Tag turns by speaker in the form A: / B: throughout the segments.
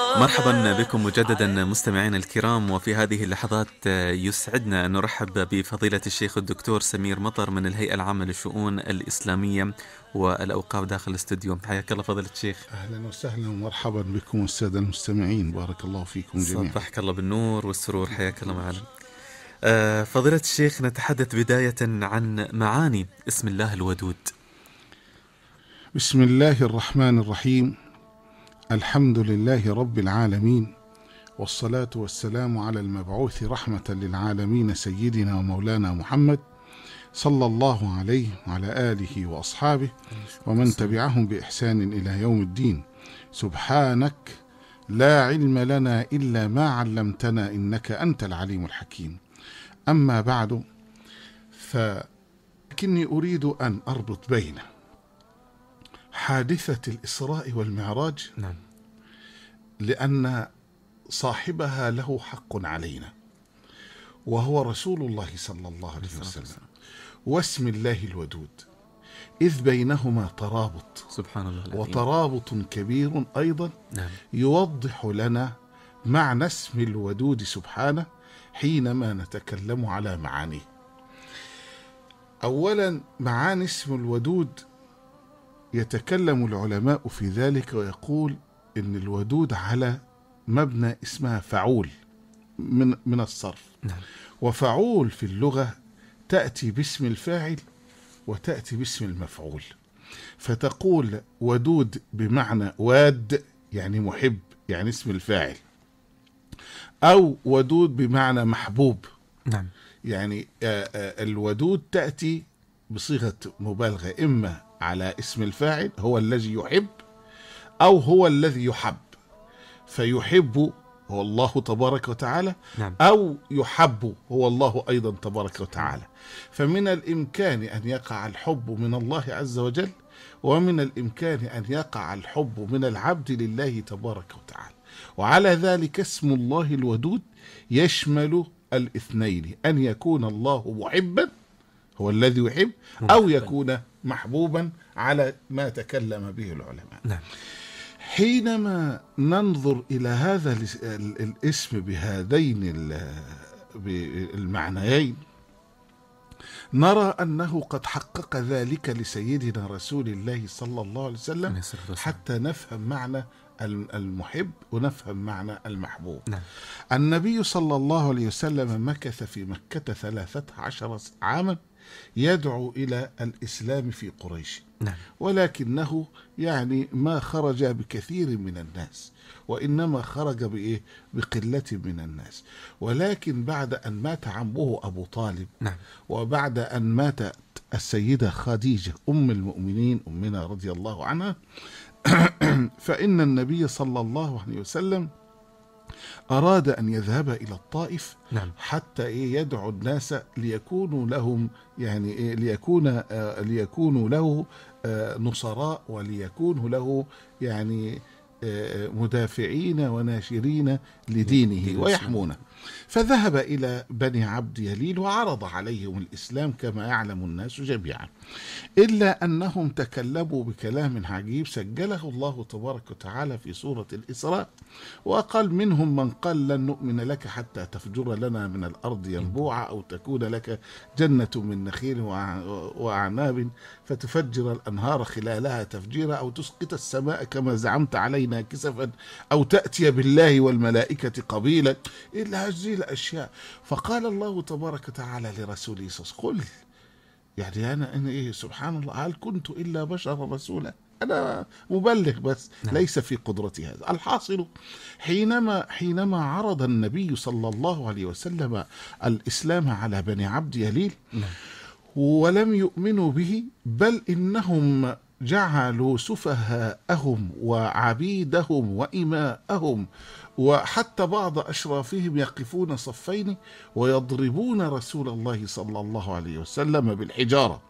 A: مرحبا بكم مجددا مستمعينا الكرام، وفي هذه اللحظات يسعدنا أن نرحب بفضيلة الشيخ الدكتور سمير مطر من الهيئة العامة للشؤون الإسلامية والأوقاف داخل الاستوديو. حياك الله فضيلة الشيخ.
B: أهلا وسهلا ومرحبا بكم السادة المستمعين، بارك الله فيكم جميعا.
A: صبحك الله بالنور والسرور، حياك الله معنا. فضيلة الشيخ، نتحدث بداية عن معاني اسم الله الودود.
B: بسم الله الرحمن الرحيم، الحمد لله رب العالمين، والصلاة والسلام على المبعوث رحمة للعالمين سيدنا ومولانا محمد صلى الله عليه وعلى آله وأصحابه ومن تبعهم بإحسان إلى يوم الدين. سبحانك لا علم لنا إلا ما علمتنا إنك أنت العليم الحكيم. أما بعد، فلكني أريد أن أربط بين حادثة الإسراء والمعراج،
A: نعم،
B: لأن صاحبها له حق علينا، وهو رسول الله صلى الله عليه وسلم، واسم الله الودود، إذ بينهما ترابط،
A: سبحان الله،
B: وترابط كبير أيضا.
A: نعم.
B: يوضح لنا معنى اسم الودود سبحانه حينما نتكلم على معانيه. أولا، معاني اسم الودود يتكلم العلماء في ذلك ويقول إن الودود على مبنى اسمها فعول من الصرف.
A: نعم.
B: وفعول في اللغة تأتي باسم الفاعل وتأتي باسم المفعول، فتقول ودود بمعنى واد يعني محب، يعني اسم الفاعل، أو ودود بمعنى محبوب.
A: نعم.
B: يعني الودود تأتي بصيغة مبالغة، إما على اسم الفاعل هو الذي يحب، أو هو الذي يحب، فيحب هو الله تبارك وتعالى،
A: نعم.
B: أو يحب هو الله أيضا تبارك وتعالى. فمن الإمكان أن يقع الحب من الله عز وجل، ومن الإمكان أن يقع الحب من العبد لله تبارك وتعالى. وعلى ذلك اسم الله الودود يشمل الاثنين، أن يكون الله محبا هو الذي يحب، أو يكون محبوبا على ما تكلم به العلماء.
A: نعم.
B: حينما ننظر إلى هذا الاسم بهذين المعنيين، نرى أنه قد حقق ذلك لسيدنا رسول الله صلى الله عليه وسلم، حتى نفهم معنى المحب ونفهم معنى المحبوب.
A: نعم.
B: النبي صلى الله عليه وسلم مكث في مكة 13 عاما يدعو إلى الإسلام في قريش.
A: نعم.
B: ولكنه يعني ما خرج بكثير من الناس، وإنما خرج بقلة من الناس. ولكن بعد أن مات عمه أبو طالب،
A: نعم،
B: وبعد أن ماتت السيدة خديجة أم المؤمنين أمنا رضي الله عنها، فإن النبي صلى الله عليه وسلم أراد أن يذهب إلى الطائف،
A: نعم،
B: حتى يدعو الناس ليكونوا لهم، يعني ليكونوا له نصراء، وليكونوا له يعني مدافعين وناشرين لدينه ويحمونه. فذهب إلى بني عبد يليل وعرض عليهم الإسلام كما يعلم الناس جميعا، إلا أنهم تكلموا بكلام عجيب سجله الله تبارك وتعالى في سورة الإسراء، وقال منهم من قال لن نؤمن لك حتى تفجر لنا من الأرض ينبوعا، أو تكون لك جنة من نخيل وأعناب فتفجر الأنهار خلالها تفجيرا، أو تسقط السماء كما زعمت علينا كسفا، أو تأتي بالله والملائكة قبيلا، إلا هذه الأشياء. فقال الله تبارك وتعالى لرسوله قل، يعني أنا سبحان الله، هل كنت إلا بشرا رسولا؟ أنا مبلغ بس. نعم. ليس في قدرتي هذا. الحاصل حينما عرض النبي صلى الله عليه وسلم الإسلام على بني عبد يليل، نعم، ولم يؤمنوا به، بل إنهم جعلوا سفهاءهم وعبيدهم وإماءهم وحتى بعض أشرافهم يقفون صفين ويضربون رسول الله صلى الله عليه وسلم بالحجارة،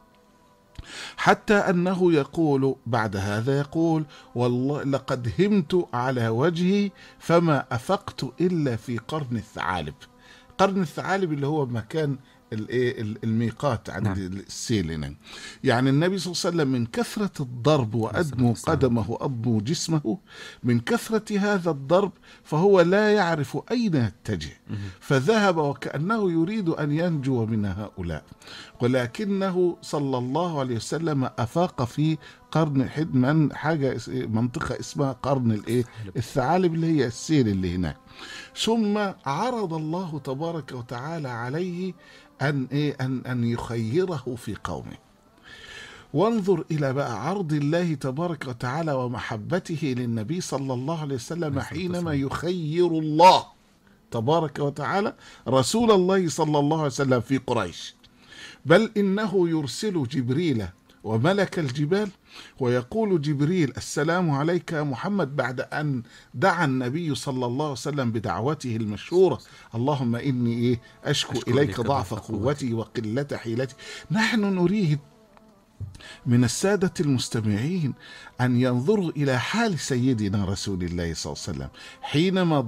B: حتى أنه يقول بعد هذا، يقول والله لقد همت على وجهي فما أفقت إلا في قرن الثعالب. قرن الثعالب اللي هو مكان الميقات عند
A: نعم.
B: السيل هنا. يعني النبي صلى الله عليه وسلم من كثرة الضرب وأدموا قدمه وأضموا جسمه، من كثرة هذا الضرب فهو لا يعرف أين يتجه، فذهب وكأنه يريد أن ينجو من هؤلاء، ولكنه صلى الله عليه وسلم أفاق في قرن من حاجة منطقة اسمها قرن الثعالب اللي هي السيل اللي هناك. ثم عرض الله تبارك وتعالى عليه أن يخيره في قومه. وانظر إلى بقى عرض الله تبارك وتعالى ومحبته للنبي صلى الله عليه وسلم حينما يخير الله تبارك وتعالى رسول الله صلى الله عليه وسلم في قريش، بل إنه يرسل جبريل وملك الجبال ويقول جبريل السلام عليك يا محمد، بعد أن دعا النبي صلى الله عليه وسلم بدعوته المشهورة اللهم إني أشكو إليك ضعف قوتي وقلة حيلتي. نحن نريد من السادة المستمعين أن ينظروا إلى حال سيدنا رسول الله صلى الله عليه وسلم حينما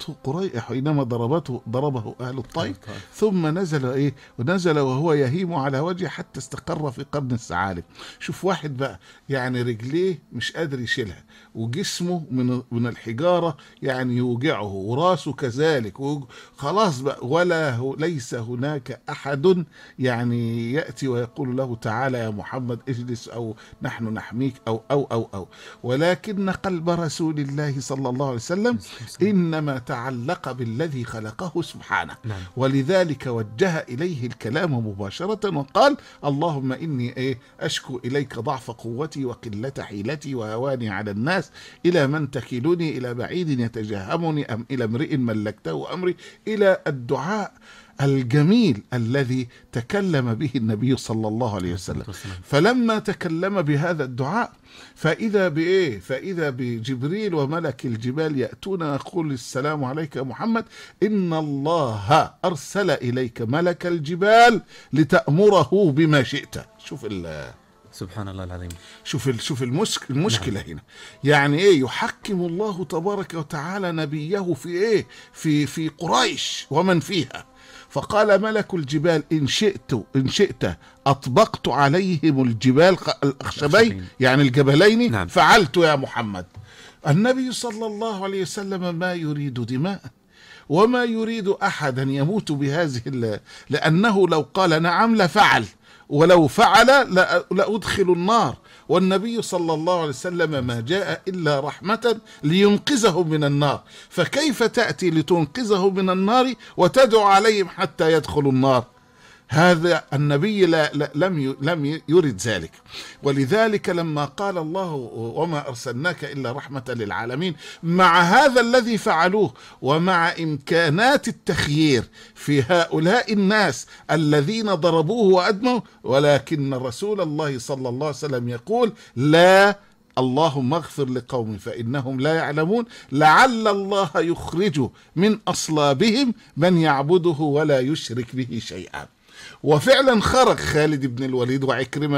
B: ضربه أهل الطائف، ثم نزل وهو يهيم على وجهه حتى استقر في قرن الثعالب. شوف واحد بقى يعني رجليه مش قادر يشيلها، وجسمه من الحجارة يعني يوجعه، وراسه كذلك، خلاص بقى ليس هناك أحد يعني يأتي ويقول له تعالى يا محمد اجلس أو نحن نحميك أو ولكن قلب رسول الله صلى الله عليه وسلم إنما تعلق بالذي خلقه سبحانه، ولذلك وجه إليه الكلام مباشرة وقال اللهم إني أشكو إليك ضعف قوتي وقلة حيلتي وهواني على الناس، إلى من تكلني، إلى بعيد يتجهمني أم إلى امرئ ملكته أمري، إلى الدعاء الجميل الذي تكلم به النبي صلى الله عليه وسلم. فلما تكلم بهذا الدعاء فإذا بجبريل وملك الجبال يأتون يقول السلام عليك يا محمد إن الله أرسل إليك ملك الجبال لتأمره بما شئت. شوف
A: سبحان الله العظيم.
B: شوف المشكلة هنا يعني يحكم الله تبارك وتعالى نبيه في قريش ومن فيها. فقال ملك الجبال إن شئت أطبقت عليهم الجبال الأخشبين يعني الجبلين فعلت يا محمد. النبي صلى الله عليه وسلم ما يريد دماء وما يريد أحدا يموت بهذه لأنه لو قال نعم لفعل، ولو فعل لأدخل النار، والنبي صلى الله عليه وسلم ما جاء إلا رحمة لينقذهم من النار، فكيف تأتي لتنقذهم من النار وتدعو عليهم حتى يدخلوا النار؟ هذا النبي لم يرد ذلك. ولذلك لما قال الله وما أرسلناك إلا رحمة للعالمين، مع هذا الذي فعلوه ومع إمكانات التخيير في هؤلاء الناس الذين ضربوه وأدموا، ولكن رسول الله صلى الله عليه وسلم يقول لا، اللهم اغفر لقوم فإنهم لا يعلمون، لعل الله يخرج من أصلابهم من يعبده ولا يشرك به شيئا. وفعلا خرج خالد بن الوليد وعكرمة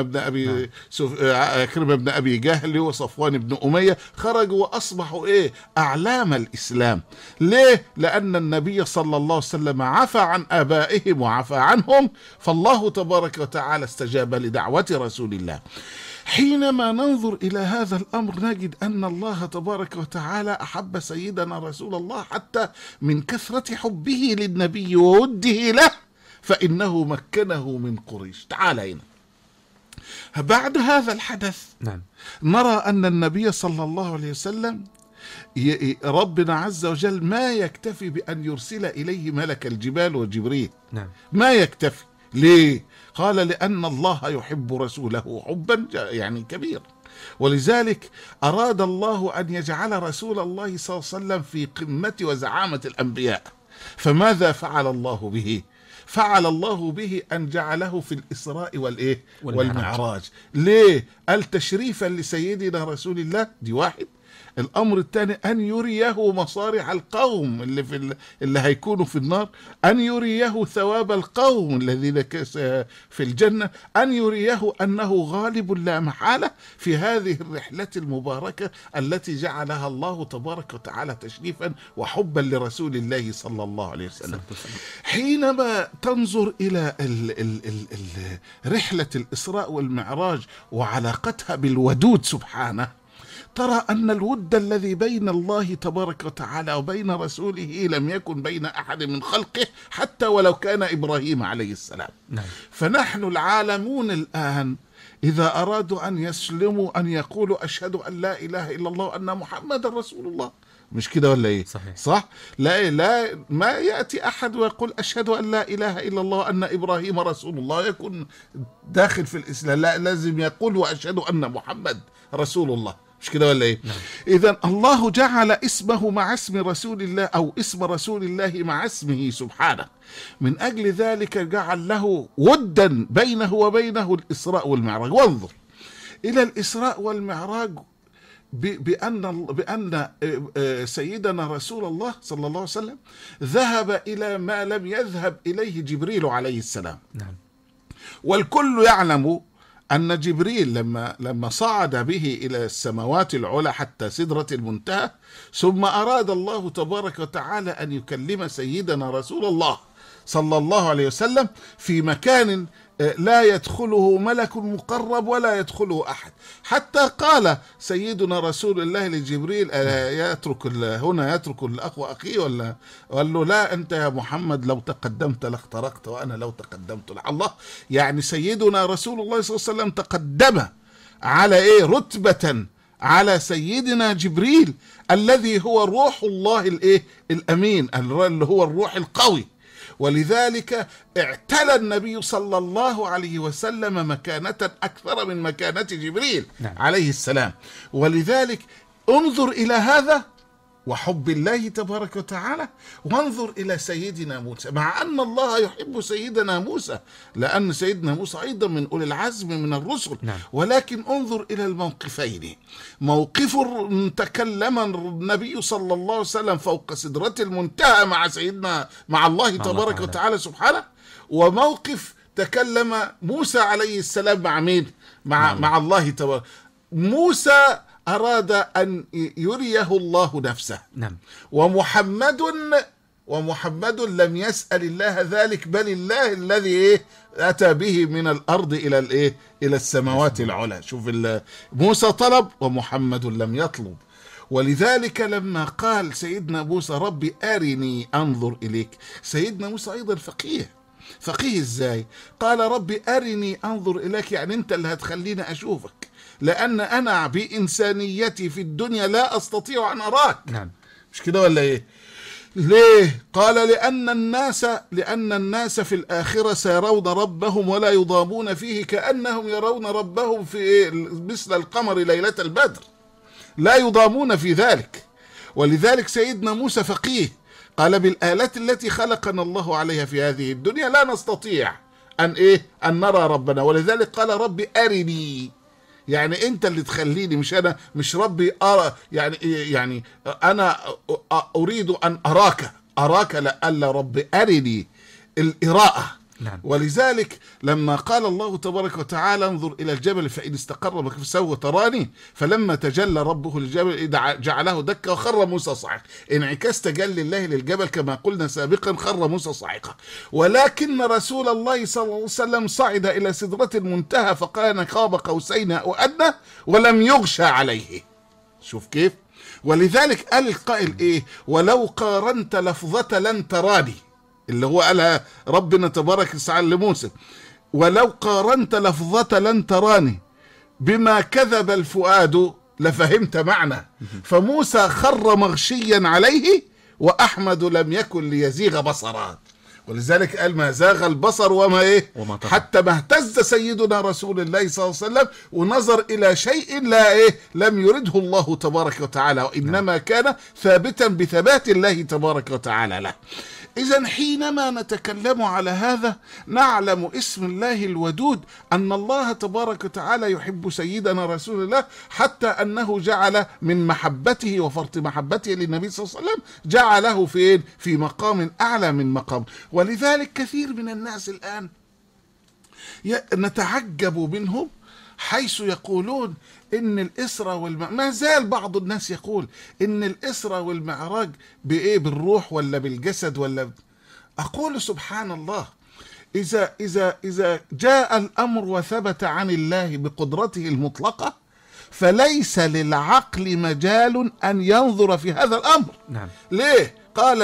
B: بن أبي جهل وصفوان بن أمية، خرجوا وأصبحوا أعلام الإسلام. ليه؟ لأن النبي صلى الله عليه وسلم عفى عن آبائهم وعفى عنهم، فالله تبارك وتعالى استجاب لدعوة رسول الله. حينما ننظر إلى هذا الأمر نجد أن الله تبارك وتعالى أحب سيدنا رسول الله حتى من كثرة حبه للنبي ووده له، فإنه مكنه من قريش. تعال هنا بعد هذا الحدث نرى أن النبي صلى الله عليه وسلم ربنا عز وجل ما يكتفي بأن يرسل إليه ملك الجبال وجبريل، ما يكتفي. ليه؟ قال لأن الله يحب رسوله حبا يعني كبير، ولذلك أراد الله أن يجعل رسول الله صلى الله عليه وسلم في قمة وزعامة الأنبياء. فماذا فعل الله به؟ فعل الله به أن جعله في الإسراء والمعراج. ليه؟ قال تشريفا لسيدنا رسول الله، دي واحد. الأمر الثاني أن يريه مصارع القوم اللي هيكونوا في النار، أن يريه ثواب القوم الذين في الجنة، أن يريه أنه غالب لا محالة في هذه الرحلة المباركة التي جعلها الله تبارك وتعالى تشريفا وحبا لرسول الله صلى الله عليه وسلم. حينما تنظر إلى رحلة الإسراء والمعراج وعلاقتها بالودود سبحانه، ترى أن الود الذي بين الله تبارك وتعالى وبين رسوله لم يكن بين أحد من خلقه حتى ولو كان إبراهيم عليه السلام. فنحن العالمون الآن إذا أرادوا أن يسلموا أن يقولوا أشهد أن لا إله إلا الله وأن محمد رسول الله، مش كده ولا إيه؟
A: صحيح.
B: صح؟ لا ما يأتي أحد ويقول أشهد أن لا إله إلا الله وأن إبراهيم رسول الله يكون داخل في الإسلام، لا، لازم يقول وأشهد أن محمد رسول الله، مش كده ولا إيه؟ إذن الله جعل اسمه مع اسم رسول الله أو اسم رسول الله مع اسمه سبحانه، من أجل ذلك جعل له ودا بينه وبينه الإسراء والمعراج. وانظر إلى الإسراء والمعراج بأن سيدنا رسول الله صلى الله عليه وسلم ذهب إلى ما لم يذهب إليه جبريل عليه السلام. والكل يعلم أن جبريل لما صعد به إلى السماوات العلى حتى سدرة المنتهى، ثم أراد الله تبارك وتعالى أن يكلم سيدنا رسول الله صلى الله عليه وسلم في مكان لا يدخله ملك مقرب ولا يدخله أحد، حتى قال سيدنا رسول الله لجبريل يترك الأخ أخيه، ولا قال له لا، أنت يا محمد لو تقدمت لاخترقت وأنا لو تقدمت الله. يعني سيدنا رسول الله صلى الله عليه وسلم تقدم على رتبة على سيدنا جبريل الذي هو روح الله الأمين، اللي هو الروح القوي. ولذلك اعتلى النبي صلى الله عليه وسلم مكانة أكثر من مكانة جبريل عليه السلام. ولذلك انظر إلى هذا وحب الله تبارك وتعالى، وانظر إلى سيدنا موسى، مع أن الله يحب سيدنا موسى لأن سيدنا موسى أيضا من أولي العزم من الرسل. ولكن انظر إلى الموقفين، موقف تكلم النبي صلى الله عليه وسلم فوق سدرة المنتهى مع الله تبارك وتعالى سبحانه، وموقف تكلم موسى عليه السلام مع مين؟ مع الله تبارك. موسى أراد أن يريه الله نفسه، ومحمد لم يسأل الله ذلك، بل الله الذي أتى به من الأرض إلى السماوات العلى. شوف، موسى طلب ومحمد لم يطلب. ولذلك لما قال سيدنا موسى ربي أرني أنظر إليك، سيدنا موسى أيضا فقيه إزاي؟ قال ربي أرني أنظر إليك، يعني أنت اللي هتخليني أشوفك، لأن أنا بإنسانيتي في الدنيا لا أستطيع أن أراك. مش كده ولا إيه؟ ليه؟ قال لأن الناس في الآخرة سيرون ربهم ولا يضامون فيه كأنهم يرون ربهم في مثل القمر ليلة البدر، لا يضامون في ذلك. ولذلك سيدنا موسى فقيه، قال بالآلات التي خلقنا الله عليها في هذه الدنيا لا نستطيع أن نرى ربنا. ولذلك قال ربي أرني، يعني انت اللي تخليني، مش انا، مش ربي ارى، يعني انا اريد ان اراك لألا ربي ارني الإراءة. ولذلك لما قال الله تبارك وتعالى انظر إلى الجبل فإن استقر مكانه فسوف تراني، فلما تجلى ربه للجبل جعله دكا وخر موسى صعقا، انعكاس تجلي الله للجبل كما قلنا سابقا خر موسى صعقا. ولكن رسول الله صلى الله عليه وسلم صعد إلى سدرة المنتهى فكان قاب قوسين أو أدنى ولم يغشى عليه. شوف كيف. ولذلك قال القائل ولو قارنت لفظة لن تراني، اللي هو قالها ربنا تبارك وتعالى لموسى، ولو قارنت لفظة لن تراني بما كذب الفؤاد لفهمت معنى. فموسى خر مغشيا عليه وأحمد لم يكن ليزيغ بصرا. ولذلك قال ما زاغ البصر وما حتى ما اهتز سيدنا رسول الله صلى الله عليه وسلم ونظر إلى شيء لم يرده الله تبارك وتعالى، وإنما كان ثابتا بثبات الله تبارك وتعالى له. إذن حينما نتكلم على هذا نعلم اسم الله الودود أن الله تبارك وتعالى يحب سيدنا رسول الله، حتى أنه جعل من محبته وفرط محبته للنبي صلى الله عليه وسلم جعله في مقام أعلى من مقام. ولذلك كثير من الناس الآن نتعجب منهم حيث يقولون إن الإسرة والمعراج، ما زال بعض الناس يقول إن الإسرة والمعراج بإيه، بالروح ولا بالجسد ولا. أقول سبحان الله، إذا جاء الأمر وثبت عن الله بقدرته المطلقة فليس للعقل مجال أن ينظر في هذا الأمر.
A: نعم.
B: ليه؟ قال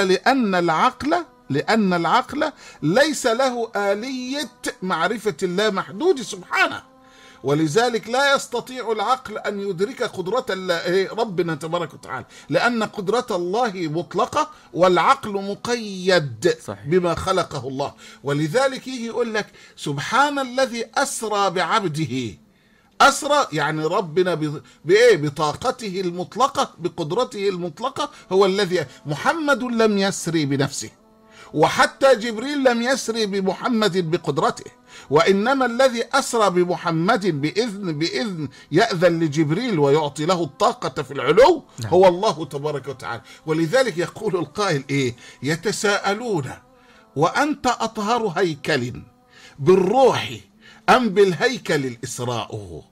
B: لأن العقل ليس له آلية معرفة الله محدود سبحانه، ولذلك لا يستطيع العقل أن يدرك قدرة ربنا تبارك وتعالى، لأن قدرة الله مطلقة والعقل مقيد صحيح بما خلقه الله. ولذلك يجي يقول لك سبحان الذي أسرى بعبده. أسرى يعني ربنا بطاقته المطلقة بقدرته المطلقة هو الذي. محمد لم يسري بنفسه، وحتى جبريل لم يسري بمحمد بقدرته، وإنما الذي أسرى بمحمد بإذن يأذن لجبريل ويعطي له الطاقة في العلو هو الله تبارك وتعالى. ولذلك يقول القائل إيه؟ يتساءلون وأنت أطهر هيكل بالروح أم بالهيكل الإسراء؟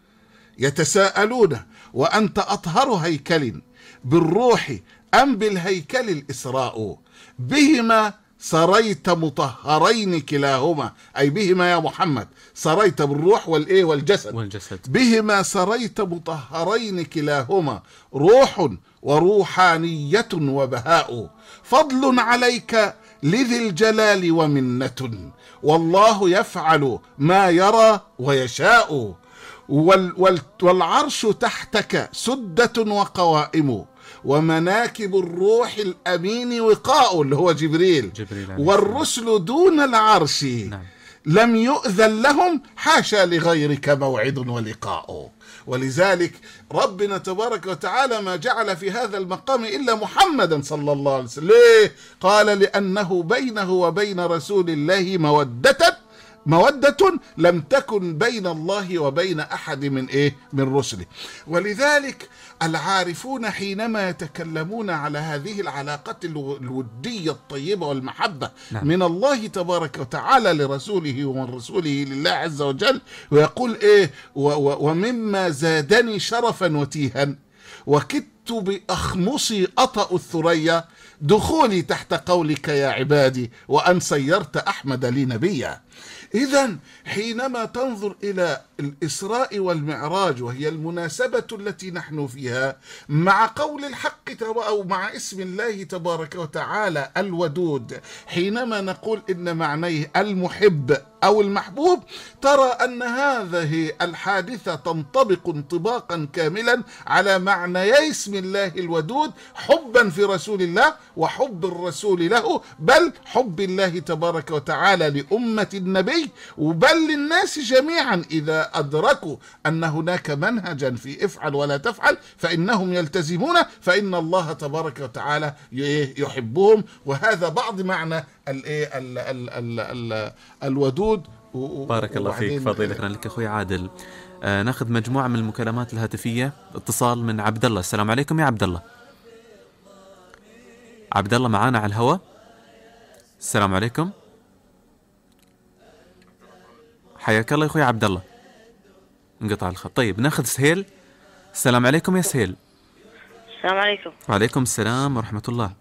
B: يتساءلون وأنت أطهر هيكل بالروح أم بالهيكل الإسراء؟ بهما سريت مطهرين كلاهما، أي بهما يا محمد سريت بالروح والجسد. بهما سريت مطهرين كلاهما، روح وروحانية وبهاء، فضل عليك لذي الجلال ومنة، والله يفعل ما يرى ويشاء، والعرش تحتك سدة وقوائم، ومناكب الروح الأمين وقاء اللي هو جبريل والرسل دون العرش لم يؤذن لهم، حاشا لغيرك موعد ولقاء. ولذلك ربنا تبارك وتعالى ما جعل في هذا المقام إلا محمدا صلى الله عليه وسلم. ليه؟ قال لأنه بينه وبين رسول الله مودة لم تكن بين الله وبين أحد من رسله. ولذلك العارفون حينما يتكلمون على هذه العلاقات الودية الطيبة والمحبة من الله تبارك وتعالى لرسوله ومن رسوله لله عز وجل، ويقول إيه؟ ومما زادني شرفا وتيها وكدت بأخمصي أطأ الثريا، دخولي تحت قولك يا عبادي وأن سيرت أحمد لي نبيا. إذن حينما تنظر إلى الإسراء والمعراج وهي المناسبة التي نحن فيها مع قول الحق أو مع اسم الله تبارك وتعالى الودود، حينما نقول إن معنيه المحب أو المحبوب، ترى أن هذه الحادثة تنطبق انطباقا كاملا على معنى اسم الله الودود، حبا في رسول الله وحب الرسول له، بل حب الله تبارك وتعالى لأمة النبي، وبل للناس جميعا إذا أدركوا أن هناك منهجا في افعل ولا تفعل فإنهم يلتزمون، فإن الله تبارك وتعالى يحبهم. وهذا بعض معنى الودود.
A: بارك الله فيك فضيلتنا. لك أخوي عادل، ناخذ مجموعة من المكالمات الهاتفية. اتصال من عبد الله. السلام عليكم يا عبد الله. عبد الله معانا على الهواء. السلام عليكم، حياك الله يا اخوي عبد الله. انقطع الخط. طيب ناخذ سهيل. السلام عليكم يا سهيل.
C: السلام عليكم.
A: وعليكم السلام ورحمة الله.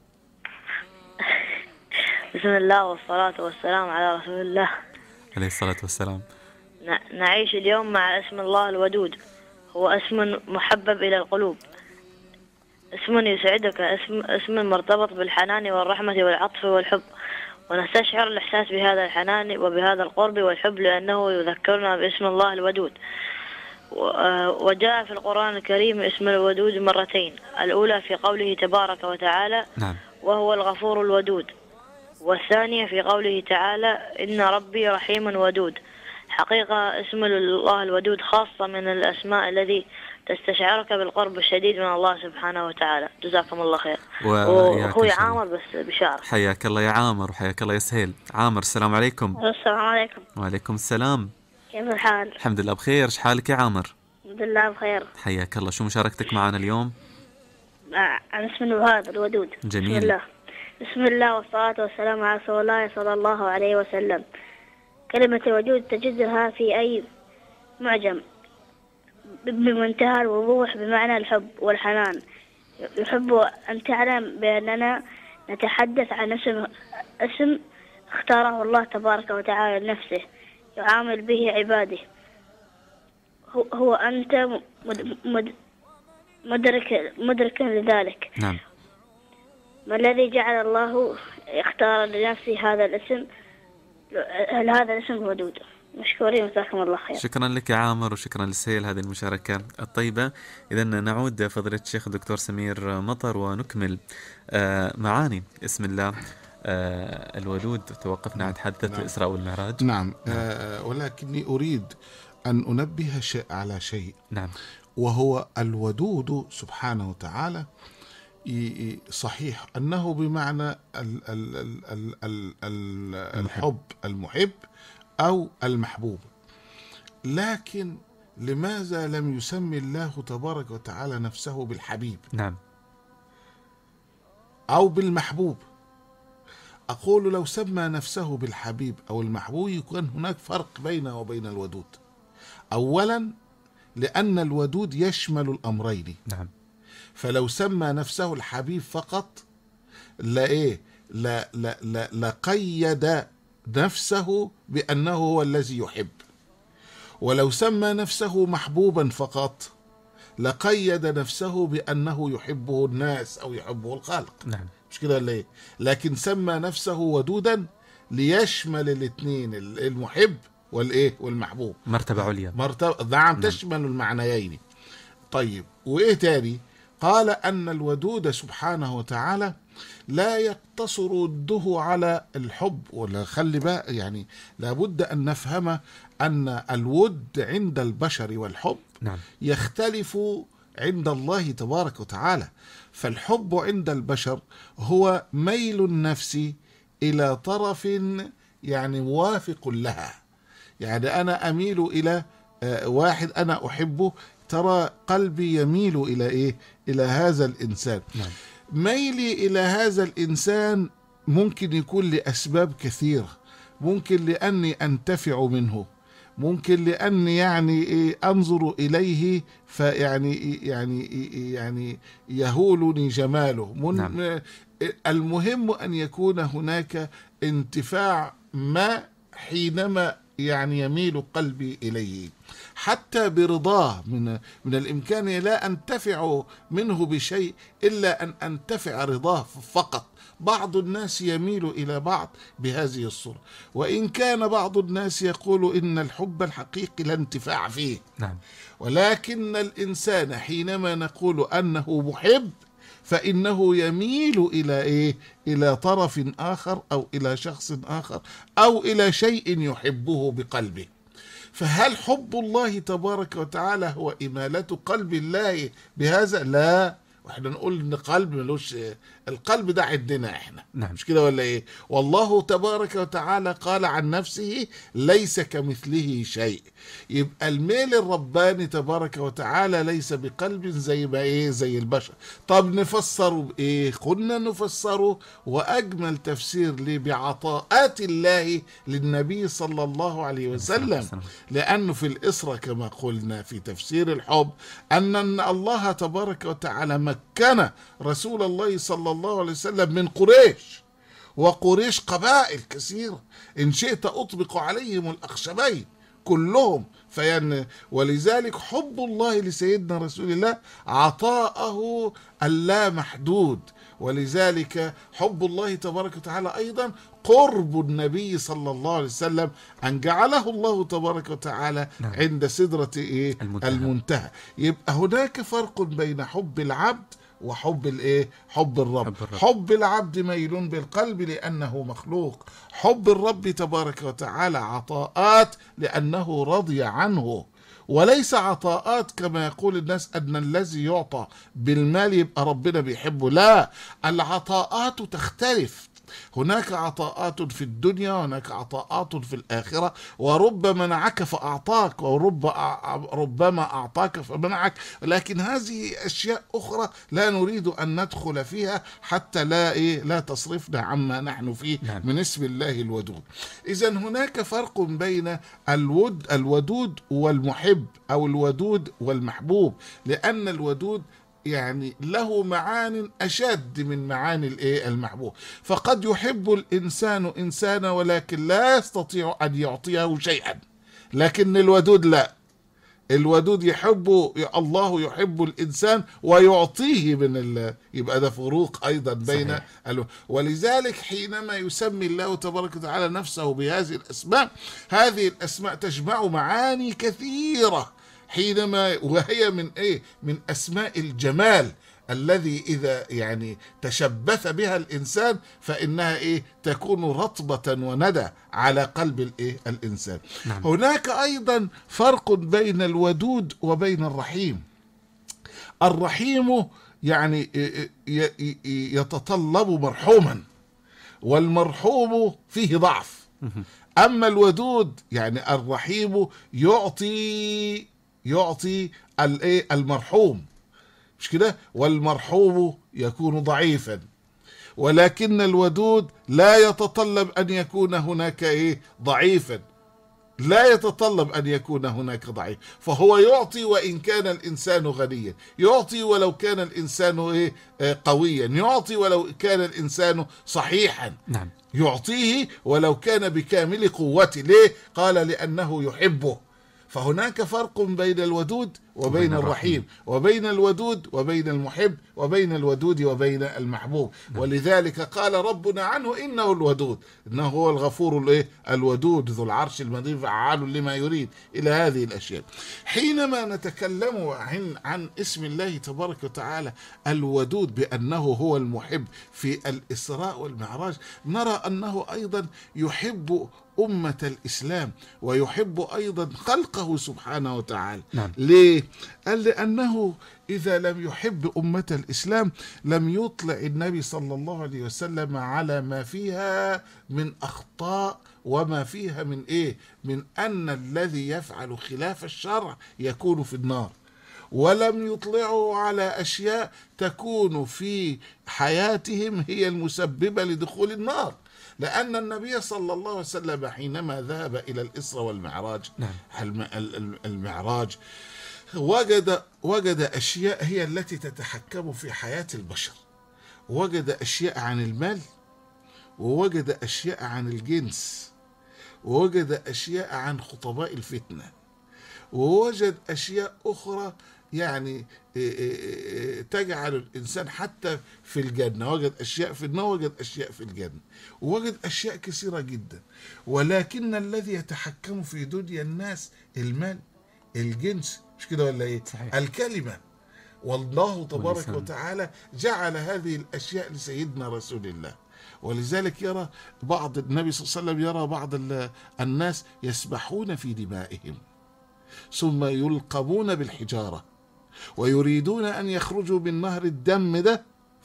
C: بسم الله والصلاة والسلام على رسول الله
A: عليه الصلاة والسلام.
C: نعيش اليوم مع اسم الله الودود، هو اسم محبب إلى القلوب، اسم يسعدك، اسم مرتبط بالحنان والرحمة والعطف والحب، ونستشعر الإحساس بهذا الحنان وبهذا القرب والحب لأنه يذكرنا باسم الله الودود. وجاء في القرآن الكريم اسم الودود مرتين، الأولى في قوله تبارك وتعالى وهو الغفور الودود، والثانية في قوله تعالى إن ربي رحيم ودود. حقيقة اسم الله الودود خاصة من الأسماء الذي تستشعرك بالقرب الشديد من الله سبحانه وتعالى. جزاكم الله خير.
A: وياك
C: وأخوي
A: إن شاء الله.
C: عامر بس بشعر.
A: حياك الله يا عامر وحياك الله يا سهيل. عامر السلام عليكم.
C: السلام عليكم.
A: وعليكم السلام.
C: كيف الحال؟
A: الحمد لله بخير. ايش حالك يا عامر؟
C: الحمد لله بخير.
A: حياك الله. شو مشاركتك معنا اليوم؟
C: أنا اسمي وهاب الودود.
A: جميل.
C: بسم الله والصلاة والسلام على رسول الله صلى الله عليه وسلم. كلمة الوجود تجدها في أي معجم بمنتهى الوضوح بمعنى الحب والحنان. يحب أن تعلم بأننا نتحدث عن اسم اختاره الله تبارك وتعالى لنفسه يعامل به عباده. هو أنت مدرك لذلك.
A: نعم.
C: ما الذي جعل الله اختار لنفسه هذا الاسم؟ هذا الاسم الودود. مشكورين وجزاكم الله خير.
A: شكرا لك يا عامر وشكرا لسهيل هذه المشاركة الطيبة. إذا نعود فضيلة الشيخ الدكتور سمير مطر ونكمل معاني اسم الله الودود. توقفنا عند حادثة الإسراء والمعراج.
B: نعم. ولكني أريد أن أنبه على شيء.
A: نعم.
B: وهو الودود سبحانه وتعالى صحيح أنه بمعنى الحب، المحب أو المحبوب، لكن لماذا لم يسمي الله تبارك وتعالى نفسه بالحبيب؟
A: نعم.
B: أو بالمحبوب؟ أقول لو سمى نفسه بالحبيب أو المحبوب يكون هناك فرق بينه وبين الودود. أولا لأن الودود يشمل الأمرين.
A: نعم.
B: فلو سمى نفسه الحبيب فقط لا قيد نفسه بأنه هو الذي يحب. ولو سمى نفسه محبوبا فقط لقيد نفسه بأنه يحبه الناس أو يحبه الخالق.
A: نعم.
B: مش كده ولا إيه؟ لكن سمى نفسه ودودا ليشمل الاثنين، المحب والمحبوب.
A: مرتبة عليا.
B: نعم. تشمل المعنيين. طيب وإيه تاني؟ قال أن الودود سبحانه وتعالى لا يقتصر وده على الحب. ولا خلي بقى، يعني لابد أن نفهم أن الود عند البشر والحب
A: نعم.
B: يختلف عند الله تبارك وتعالى. فالحب عند البشر هو ميل النفس إلى طرف يعني موافق لها. يعني أنا أميل إلى واحد أنا أحبه، ترى قلبي يميل إلى إلى هذا الإنسان.
A: نعم.
B: ميلي إلى هذا الإنسان ممكن يكون لأسباب كثيرة. ممكن لأني أنتفع منه، ممكن لأني يعني أنظر إليه يعني يهولني جماله.
A: نعم.
B: المهم أن يكون هناك انتفاع ما حينما يعني يميل قلبي إليه. حتى برضاه من الإمكان لا أنتفع منه بشيء إلا أن أنتفع رضاه فقط. بعض الناس يميل إلى بعض بهذه الصورة، وإن كان بعض الناس يقول إن الحب الحقيقي لا انتفاع فيه.
A: نعم.
B: ولكن الإنسان حينما نقول أنه محب فإنه يميل إلى طرف آخر أو إلى شخص آخر أو إلى شيء يحبه بقلبه. فهل حب الله تبارك وتعالى هو إمالة قلب الله بهذا؟ لا. واحنا نقول ان قلب ملوش، القلب ده عندنا احنا.
A: نعم.
B: مش كده ولا ايه؟ والله تبارك وتعالى قال عن نفسه ليس كمثله شيء. يبقى الميل الرباني تبارك وتعالى ليس بقلب زي ما زي البشر. طب نفسره بايه؟ قلنا نفسره واجمل تفسير بعطاءات الله للنبي صلى الله عليه وسلم. لانه في الاسرة كما قلنا في تفسير الحب ان الله تبارك وتعالى مكن رسول الله صلى الله عليه وسلم من قريش، وقريش قبائل كثيرة، إن شئت أطبق عليهم الأخشبين كلهم. ولذلك حب الله لسيدنا رسول الله عطاءه اللامحدود. ولذلك حب الله تبارك وتعالى أيضا قرب النبي صلى الله عليه وسلم، أن جعله الله تبارك وتعالى عند سدرة المنتهى. يبقى هناك فرق بين حب العبد وحب حب الرب. حب العبد ميل بالقلب لأنه مخلوق. حب الرب تبارك وتعالى عطاءات لأنه رضي عنه. وليس عطاءات كما يقول الناس أن الذي يعطى بالمال يبقى ربنا بيحبه. لا، العطاءات تختلف. هناك عطاءات في الدنيا وهناك عطاءات في الآخرة، ورب منعك فأعطاك وربما أعطاك فمنعك، لكن هذه أشياء أخرى لا نريد أن ندخل فيها حتى لا تصرفنا عما نحن فيه من اسم الله الودود. إذن هناك فرق بين الودود والمحب، أو الودود والمحبوب، لأن الودود يعني له معان أشد من معاني المحبوب. فقد يحب الإنسان إنسانا ولكن لا يستطيع أن يعطيه شيئا، لكن الودود لا، الودود يحب الله، يحب الإنسان ويعطيه يبقى ده فروق أيضا بين ولذلك حينما يسمي الله تبارك وتعالى نفسه بهذه الأسماء، هذه الأسماء تجمع معاني كثيرة، حينما وهي من أسماء الجمال الذي إذا يعني تشبث بها الإنسان فإنها تكون رطبة وندى على قلب الإنسان. نعم. هناك أيضا فرق بين الودود وبين الرحيم. الرحيم يعني يتطلب مرحوما، والمرحوم فيه ضعف. أما الودود يعني الرحيم يعطي المرحوم، مش كده؟ والمرحوم يكون ضعيفا، ولكن الودود لا يتطلب أن يكون هناك ضعيفا، لا يتطلب أن يكون هناك ضعيف، فهو يعطي وإن كان الإنسان غنيا، يعطي ولو كان الإنسان قويا، يعطي ولو كان الإنسان صحيحا. نعم. يعطيه ولو كان بكامل قوته. ليه؟ قال لأنه يحبه. فهناك فرق بين الودود وبين الرحيم، وبين الودود وبين المحب، وبين الودود وبين المحبوب. ولذلك قال ربنا عنه إنه الودود، إنه هو الغفور الودود ذو العرش المجيد فعال لما يريد، إلى هذه الأشياء. حينما نتكلم عن اسم الله تبارك وتعالى الودود بأنه هو المحب في الإسراء والمعراج، نرى أنه أيضا يحب أمة الإسلام ويحب أيضا خلقه سبحانه وتعالى. نعم. ليه؟ قال لأنه إذا لم يحب أمة الإسلام لم يطلع النبي صلى الله عليه وسلم على ما فيها من أخطاء، وما فيها من أن الذي يفعل خلاف الشرع يكون في النار، ولم يطلعوا على أشياء تكون في حياتهم هي المسببة لدخول النار. لأن النبي صلى الله عليه وسلم حينما ذهب إلى الإسراء والمعراج، المعراج وجد أشياء هي التي تتحكم في حياة البشر. وجد أشياء عن المال، ووجد أشياء عن الجنس، ووجد أشياء عن خطباء الفتنة، ووجد أشياء أخرى يعني تجعل الإنسان حتى في الجنة. وجد أشياء في النار، وجد أشياء في الجنة، ووجد أشياء كثيرة جدا. ولكن الذي يتحكم في دنيا الناس المال، الجنس، مش كده ولا إيه؟ صحيح. الكلمة. والله تبارك وتعالى جعل هذه الأشياء لسيدنا رسول الله. ولذلك يرى بعض النبي صلى الله عليه وسلم يرى بعض الناس يسبحون في دمائهم ثم يلقمون بالحجارة، ويريدون أن يخرجوا من نهر الدم ده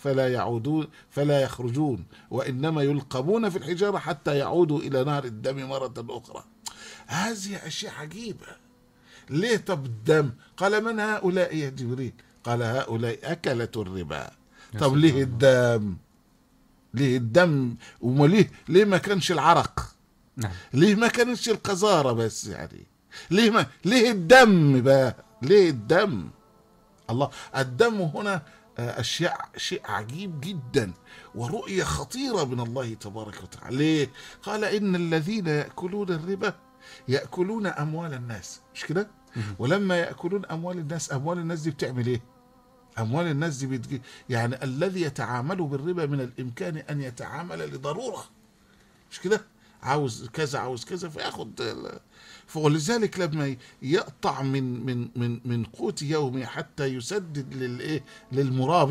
B: فلا يخرجون، وإنما يلقمون في الحجارة حتى يعودوا إلى نهر الدم مرة أخرى. هذه أشياء عجيبة. ليه؟ طب الدم؟ قال من هؤلاء يا جبريل؟ قال هؤلاء أكلة الربا. طب ليه الدم؟ ليه الدم؟ ليه ما كانش العرق؟ ليه ما كانش القذارة بس؟ يعني ليه الدم بقى؟ ليه الدم؟ الله، الدم هنا شيء عجيب جدا ورؤية خطيرة من الله تبارك وتعالى. ليه؟ قال إن الذين يأكلون الربا يأكلون أموال الناس، مش كده؟ ولما يأكلون أموال الناس دي بتعمل إيه؟ أموال الناس دي يعني الذي يتعامل بالربا من الإمكان أن يتعامل لضرورة، مش كده؟ عاوز كذا فياخد. ولذلك لما يقطع من قوت يومي حتى يسدد للمرابي،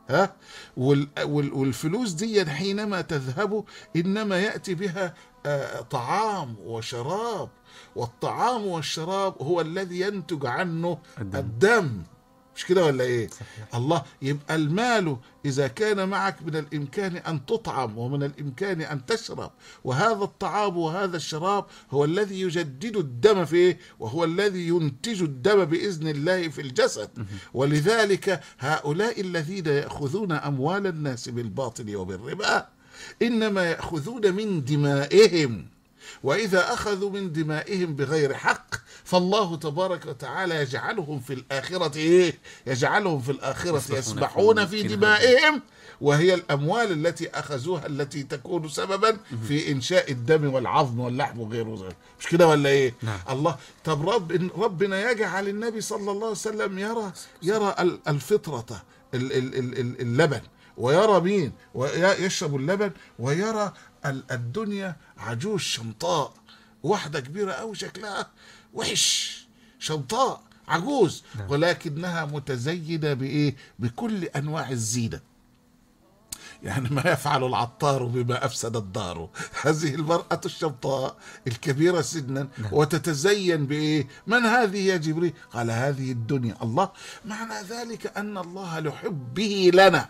B: ها، والفلوس دي حينما تذهب إنما يأتي بها طعام وشراب، والطعام والشراب هو الذي ينتج عنه الدم. مش كده ولا ايه؟
A: صحيح.
B: الله، يبقى المال اذا كان معك من الامكان ان تطعم ومن الامكان ان تشرب، وهذا الطعام وهذا الشراب هو الذي يجدد الدم فيه، وهو الذي ينتج الدم باذن الله في الجسد. ولذلك هؤلاء الذين ياخذون اموال الناس بالباطل وبالربا انما ياخذون من دمائهم، وإذا أخذوا من دمائهم بغير حق فالله تبارك وتعالى يجعلهم في الآخرة إيه؟ يجعلهم في الآخرة يسبحون في دمائهم، وهي الأموال التي أخذوها التي تكون سببا في إنشاء الدم والعظم واللحم وغيره. مش كده ولا إيه؟
A: نعم.
B: الله، طب ربنا يجعل النبي صلى الله عليه وسلم يرى الفطرة، اللبن، ويرى مين ويشرب اللبن، ويرى الدنيا عجوز شمطاء، واحدة كبيرة أو شكلها وحش، شمطاء عجوز، ولكنها متزينة بإيه؟ بكل أنواع الزينة. يعني ما يفعل العطار بما أفسد الدار. هذه المرأة الشمطاء الكبيرة سنا وتتزين بإيه؟ من هذه يا جبريل؟ قال هذه الدنيا. الله، معنى ذلك أن الله لحبه لنا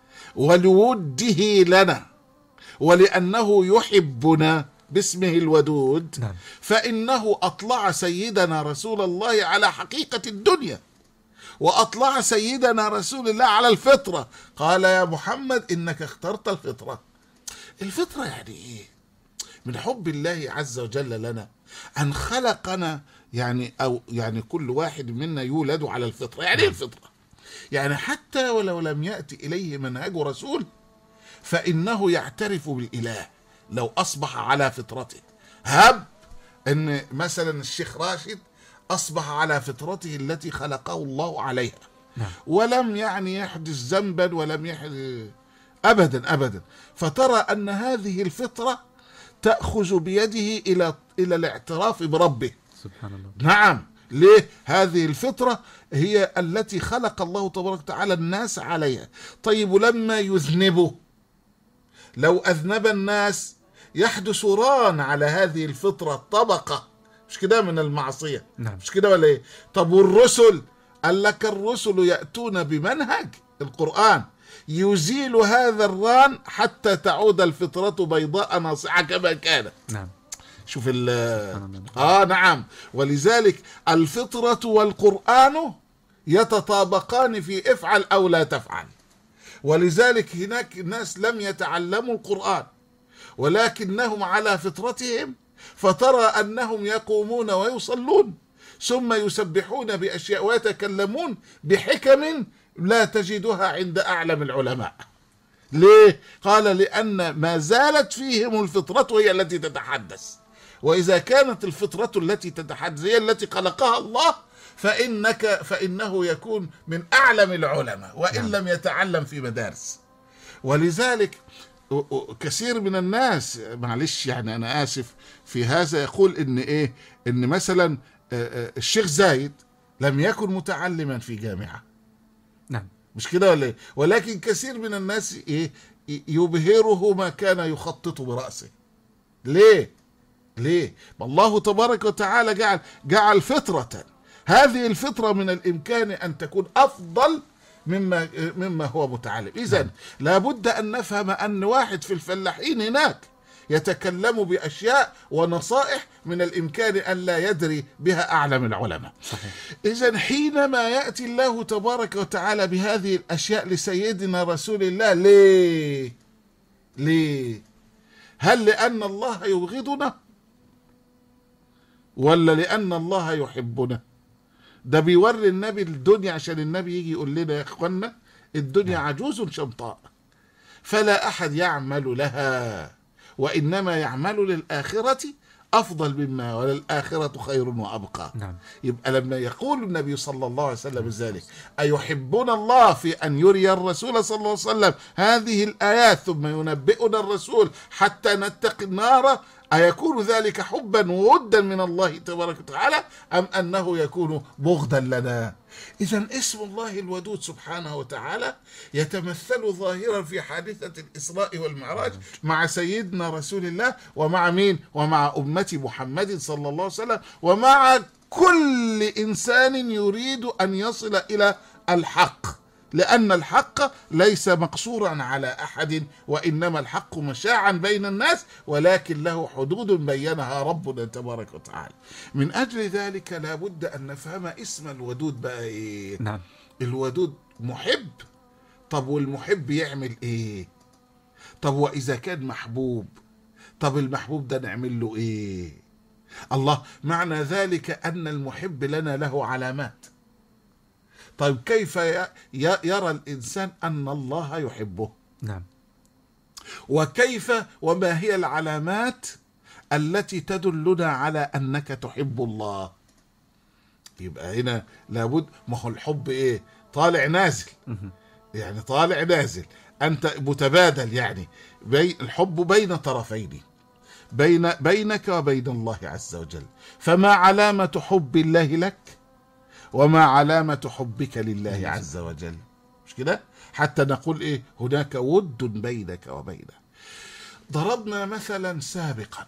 B: ولوده لنا ولأنه يحبنا باسمه الودود، فإنه أطلع سيدنا رسول الله على حقيقة الدنيا، وأطلع سيدنا رسول الله على الفطرة. قال يا محمد إنك اخترت الفطرة. الفطرة يعني إيه؟ من حب الله عز وجل لنا أن خلقنا، يعني كل واحد منا يولد على الفطرة. يعني إيه الفطرة؟ يعني حتى ولو لم يأتي إليه منهج رسول فإنه يعترف بالإله لو أصبح على فطرته. هب أن مثلا الشيخ راشد أصبح على فطرته التي خلقه الله عليها، ولم يحدث ذنبا ولم يحدث أبدا، فترى أن هذه الفطرة تأخذ بيده إلى الاعتراف بربه.
A: سبحان الله.
B: نعم. ليه؟ هذه الفطرة هي التي خلق الله تبارك وتعالى الناس عليها. طيب، ولما يذنبوا، لو أذنب الناس يحدث ران على هذه الفطرة طبقة، مش كده، من المعصية. مش كده ولا ايه؟ طب والرسل، قال لك الرسل يأتون بمنهج القرآن يزيل هذا الران حتى تعود الفطرة بيضاء ناصعة كما كانت.
A: نعم.
B: شوف نعم. ولذلك الفطرة والقرآن يتطابقان في افعل أو لا تفعل. ولذلك هناك ناس لم يتعلموا القرآن ولكنهم على فطرتهم، فترى أنهم يقومون ويصلون ثم يسبحون بأشياء ويتكلمون بحكم لا تجدها عند أعلم العلماء. ليه؟ قال لأن ما زالت فيهم الفطرة هي التي تتحدث، وإذا كانت الفطرة التي تتحدث هي التي خلقها الله فإنه يكون من أعلم العلماء وإن لم يتعلم في مدارس. ولذلك كثير من الناس، معلش يعني أنا آسف في هذا، يقول إن مثلا الشيخ زايد لم يكن متعلما في جامعة.
A: نعم.
B: مش كده ولا ايه؟ ولكن كثير من الناس يبهره ما كان يخطط برأسه. ليه؟ الله تبارك وتعالى جعل فطرة، هذه الفطرة من الإمكان أن تكون أفضل مما هو متعلم. إذن لابد أن نفهم أن واحد في الفلاحين هناك يتكلم بأشياء ونصائح من الإمكان أن لا يدري بها أعلم العلماء. إذن حينما يأتي الله تبارك وتعالى بهذه الأشياء لسيدنا رسول الله، ليه؟ هل لأن الله يبغضنا ولا لأن الله يحبنا؟ ده بيوري النبي الدنيا عشان النبي يجي يقول لنا يا اخوانا الدنيا عجوز شمطاء فلا أحد يعمل لها، وإنما يعمل للآخرة أفضل مما، وللآخرة خير وأبقى.
A: نعم.
B: يبقى لما يقول النبي صلى الله عليه وسلم ذلك، أيحبون الله في أن يري الرسول صلى الله عليه وسلم هذه الآيات ثم ينبئنا الرسول حتى نتقي النار أيكون ذلك حبا وودا من الله تبارك وتعالى أم أنه يكون بغضا لنا؟ إذا اسم الله الودود سبحانه وتعالى يتمثل ظاهرا في حادثة الإسراء والمعراج مع سيدنا رسول الله، ومع مين؟ ومع أمة محمد صلى الله عليه وسلم، ومع كل إنسان يريد أن يصل إلى الحق، لأن الحق ليس مقصورا على أحد، وإنما الحق مشاعا بين الناس، ولكن له حدود بينها ربنا تبارك وتعالى. من أجل ذلك لا بد أن نفهم اسم الودود بقى إيه.
A: نعم.
B: الودود محب. طب والمحب يعمل إيه؟ طب وإذا كان محبوب، طب المحبوب ده نعمل له إيه؟ الله، معنى ذلك أن المحب لنا له علامات. طيب كيف يرى الإنسان أن الله يحبه؟
A: نعم.
B: وكيف وما هي العلامات التي تدلنا على أنك تحب الله؟ يبقى هنا لابد، ما هو الحب إيه؟ طالع نازل، يعني طالع نازل، أنت متبادل، يعني الحب بين طرفين، بينك وبين الله عز وجل. فما علامة حب الله لك وما علامة حبك لله عز وجل؟ مش كده؟ حتى نقول إيه؟ هناك ود بينك وبينه. ضربنا مثلا سابقا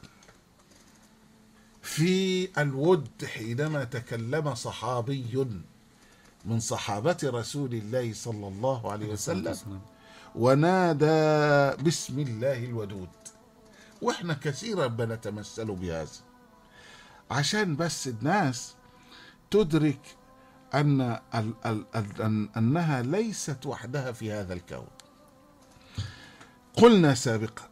B: في الود حينما تكلم صحابي من صحابة رسول الله صلى الله عليه وسلم ونادى بسم الله الودود، واحنا كثيرا بنتمثل بهذا عشان بس الناس تدرك أنها ليست وحدها في هذا الكون. قلنا سابقا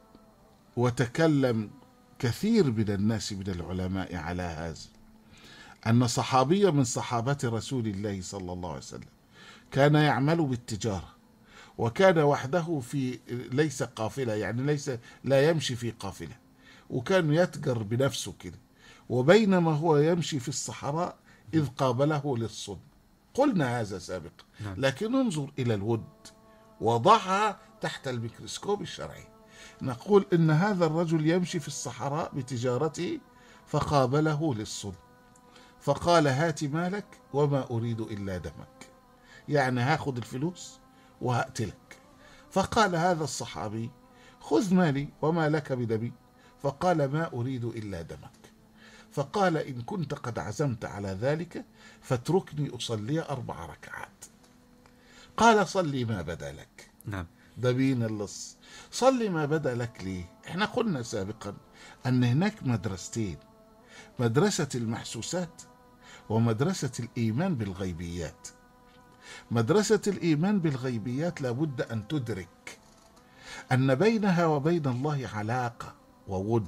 B: وتكلم كثير من الناس من العلماء على هذا، أن صحابيا من صحابة رسول الله صلى الله عليه وسلم كان يعمل بالتجارة، وكان وحده في ليس قافلة، يعني لا يمشي في قافلة، وكان يتجر بنفسه كده، وبينما هو يمشي في الصحراء إذ قابله للصد. قلنا هذا سابقا، لكن انظر إلى الود، وضعها تحت الميكروسكوب الشرعي. نقول إن هذا الرجل يمشي في الصحراء بتجارته فقابله للصد، فقال هات مالك وما أريد إلا دمك، يعني هاخد الفلوس وهقتلك. فقال هذا الصحابي خذ مالي وما لك بدمي، فقال ما أريد إلا دمك. فقال إن كنت قد عزمت على ذلك فاتركني أصلي 4 ركعات. قال صلي ما بدا لك.
A: نعم.
B: ده بين اللص. صلي ما بدا لك ليه؟ احنا قلنا سابقا أن هناك مدرستين، مدرسة المحسوسات ومدرسة الإيمان بالغيبيات. مدرسة الإيمان بالغيبيات لابد أن تدرك أن بينها وبين الله علاقة وود.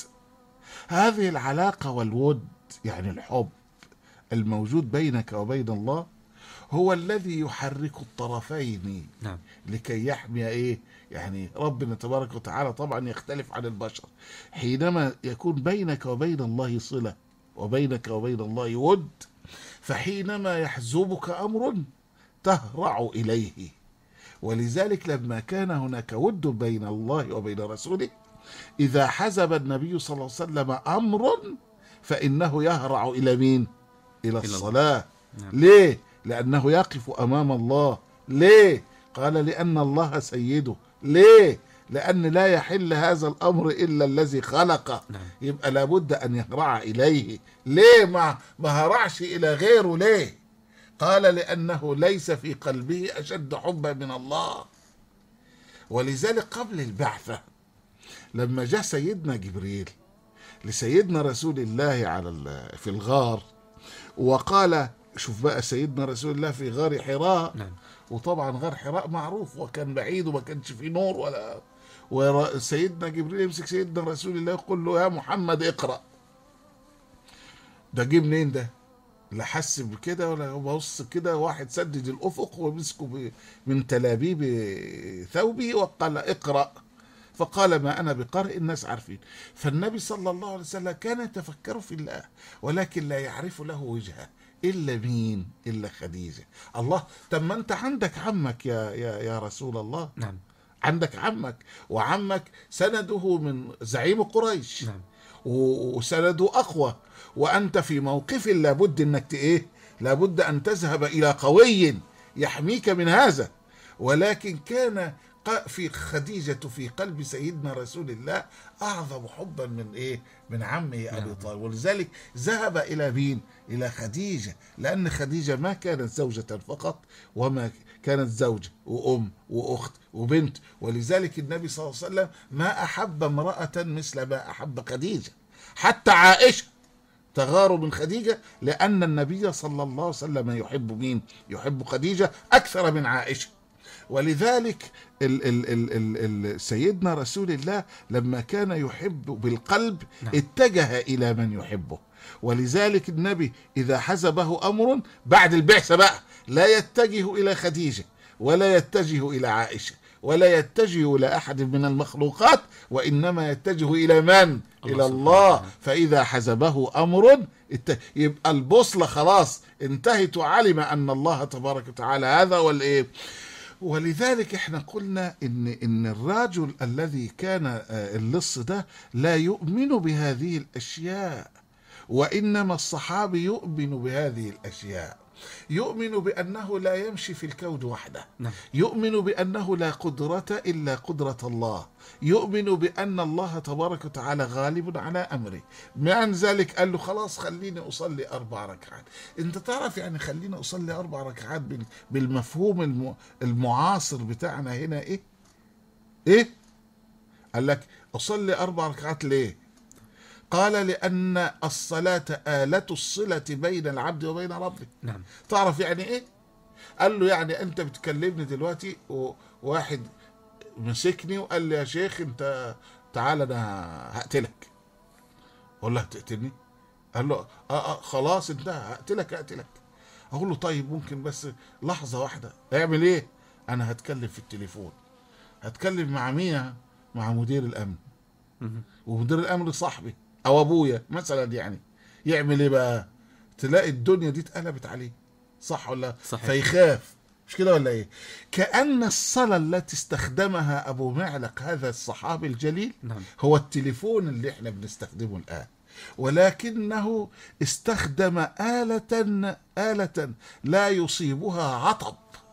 B: هذه العلاقة والود، يعني الحب الموجود بينك وبين الله، هو الذي يحرك الطرفين.
A: نعم.
B: لكي يحمي ايه؟ يعني ربنا تبارك وتعالى طبعا يختلف عن البشر. حينما يكون بينك وبين الله صلة وبينك وبين الله ود، فحينما يحزبك أمر تهرع إليه. ولذلك لما كان هناك ود بين الله وبين رسوله، إذا حزب النبي صلى الله عليه وسلم أمر فإنه يهرع إلى مين؟ إلى الصلاة.
A: نعم.
B: ليه؟ لأنه يقف أمام الله. ليه؟ قال لأن الله سيده. ليه؟ لأن لا يحل هذا الأمر إلا الذي خلقه.
A: نعم.
B: يبقى لابد أن يهرع إليه. ليه ما هرعش إلى غيره؟ ليه؟ قال لأنه ليس في قلبه أشد حبا من الله. ولذلك قبل البعثة لما جاء سيدنا جبريل لسيدنا رسول الله في الغار، وقال شوف بقى سيدنا رسول الله في غار حراء.
A: نعم.
B: وطبعا غار حراء معروف وكان بعيد وما كانش فيه نور وسيدنا جبريل يمسك سيدنا رسول الله يقول له يا محمد اقرأ. ده جه منين ده؟ لا حس بكده ولا بص كده، واحد سدد الأفق ومسكه من تلابيب ثوبه وقال اقرأ، فقال ما أنا بقارئ، الناس عارفين. فالنبي صلى الله عليه وسلم كان يتفكر في الله، ولكن لا يعرف له وجهه إلا مين؟ إلا خديجة. الله، طب ما أنت عندك عمك يا رسول الله.
A: نعم.
B: عندك عمك، وعمك سنده من زعيم قريش.
A: نعم.
B: وسنده أقوى، وأنت في موقف لابد أنك لابد أن تذهب إلى قوي يحميك من هذا. ولكن كان في خديجة في قلب سيدنا رسول الله أعظم حبا من عمه أبي طالب، ولذلك ذهب إلى مين؟ إلى خديجة، لأن خديجة ما كانت زوجة فقط، وما كانت زوجة وأم وأخت وبنت، ولذلك النبي صلى الله عليه وسلم ما أحب امرأة مثل ما أحب خديجة. حتى عائشة تغار من خديجة، لأن النبي صلى الله عليه وسلم يحب مين؟ يحب خديجة أكثر من عائشة. ولذلك سيدنا رسول الله لما كان يحب بالقلب اتجه إلى من يحبه. ولذلك النبي إذا حزبه أمر بعد البعثة بقى لا يتجه إلى خديجة ولا يتجه إلى عائشة ولا يتجه إلى أحد من المخلوقات، وإنما يتجه إلى من؟ إلى الله. فإذا حزبه أمر يبقى البوصلة خلاص انتهت، وعلم أن الله تبارك وتعالى هذا ولذلك احنا قلنا ان الرجل الذي كان اللص ده لا يؤمن بهذه الاشياء، وانما الصحابي يؤمن بهذه الاشياء. يؤمن بأنه لا يمشي في الكون وحده، يؤمن بأنه لا قدرة إلا قدرة الله، يؤمن بأن الله تبارك وتعالى غالب على أمره. مع ذلك قال له خلاص خليني أصلي 4 ركعات. أنت تعرف يعني خليني أصلي 4 ركعات بالمفهوم المعاصر بتاعنا هنا إيه؟ قال لك أصلي 4 ركعات ليه؟ قال لأن الصلاة آلة الصلة بين العبد وبين ربه.
A: نعم.
B: تعرف يعني إيه؟ قال له يعني أنت بتكلمني دلوقتي وواحد مسكني وقال لي يا شيخ أنت تعال أنا هقتلك. أقول له هتقتلني؟ قال له خلاص انتهى، هقتلك. أقول له طيب ممكن بس لحظة واحدة. اعمل إيه؟ أنا هتكلم في التليفون. هتكلم مع مين؟ مع مدير الأمن. ومدير الأمن صاحبي او ابويا مثلا، يعني يعمل ايه بقى؟ تلاقي الدنيا دي اتقلبت عليه، صح ولا؟
A: صحيح.
B: فيخاف، مش كده ولا ايه؟ كأن الصلاة التي استخدمها ابو معلق هذا الصحابي الجليل هو التليفون اللي احنا بنستخدمه الان، ولكنه استخدم آلة لا يصيبها عطب،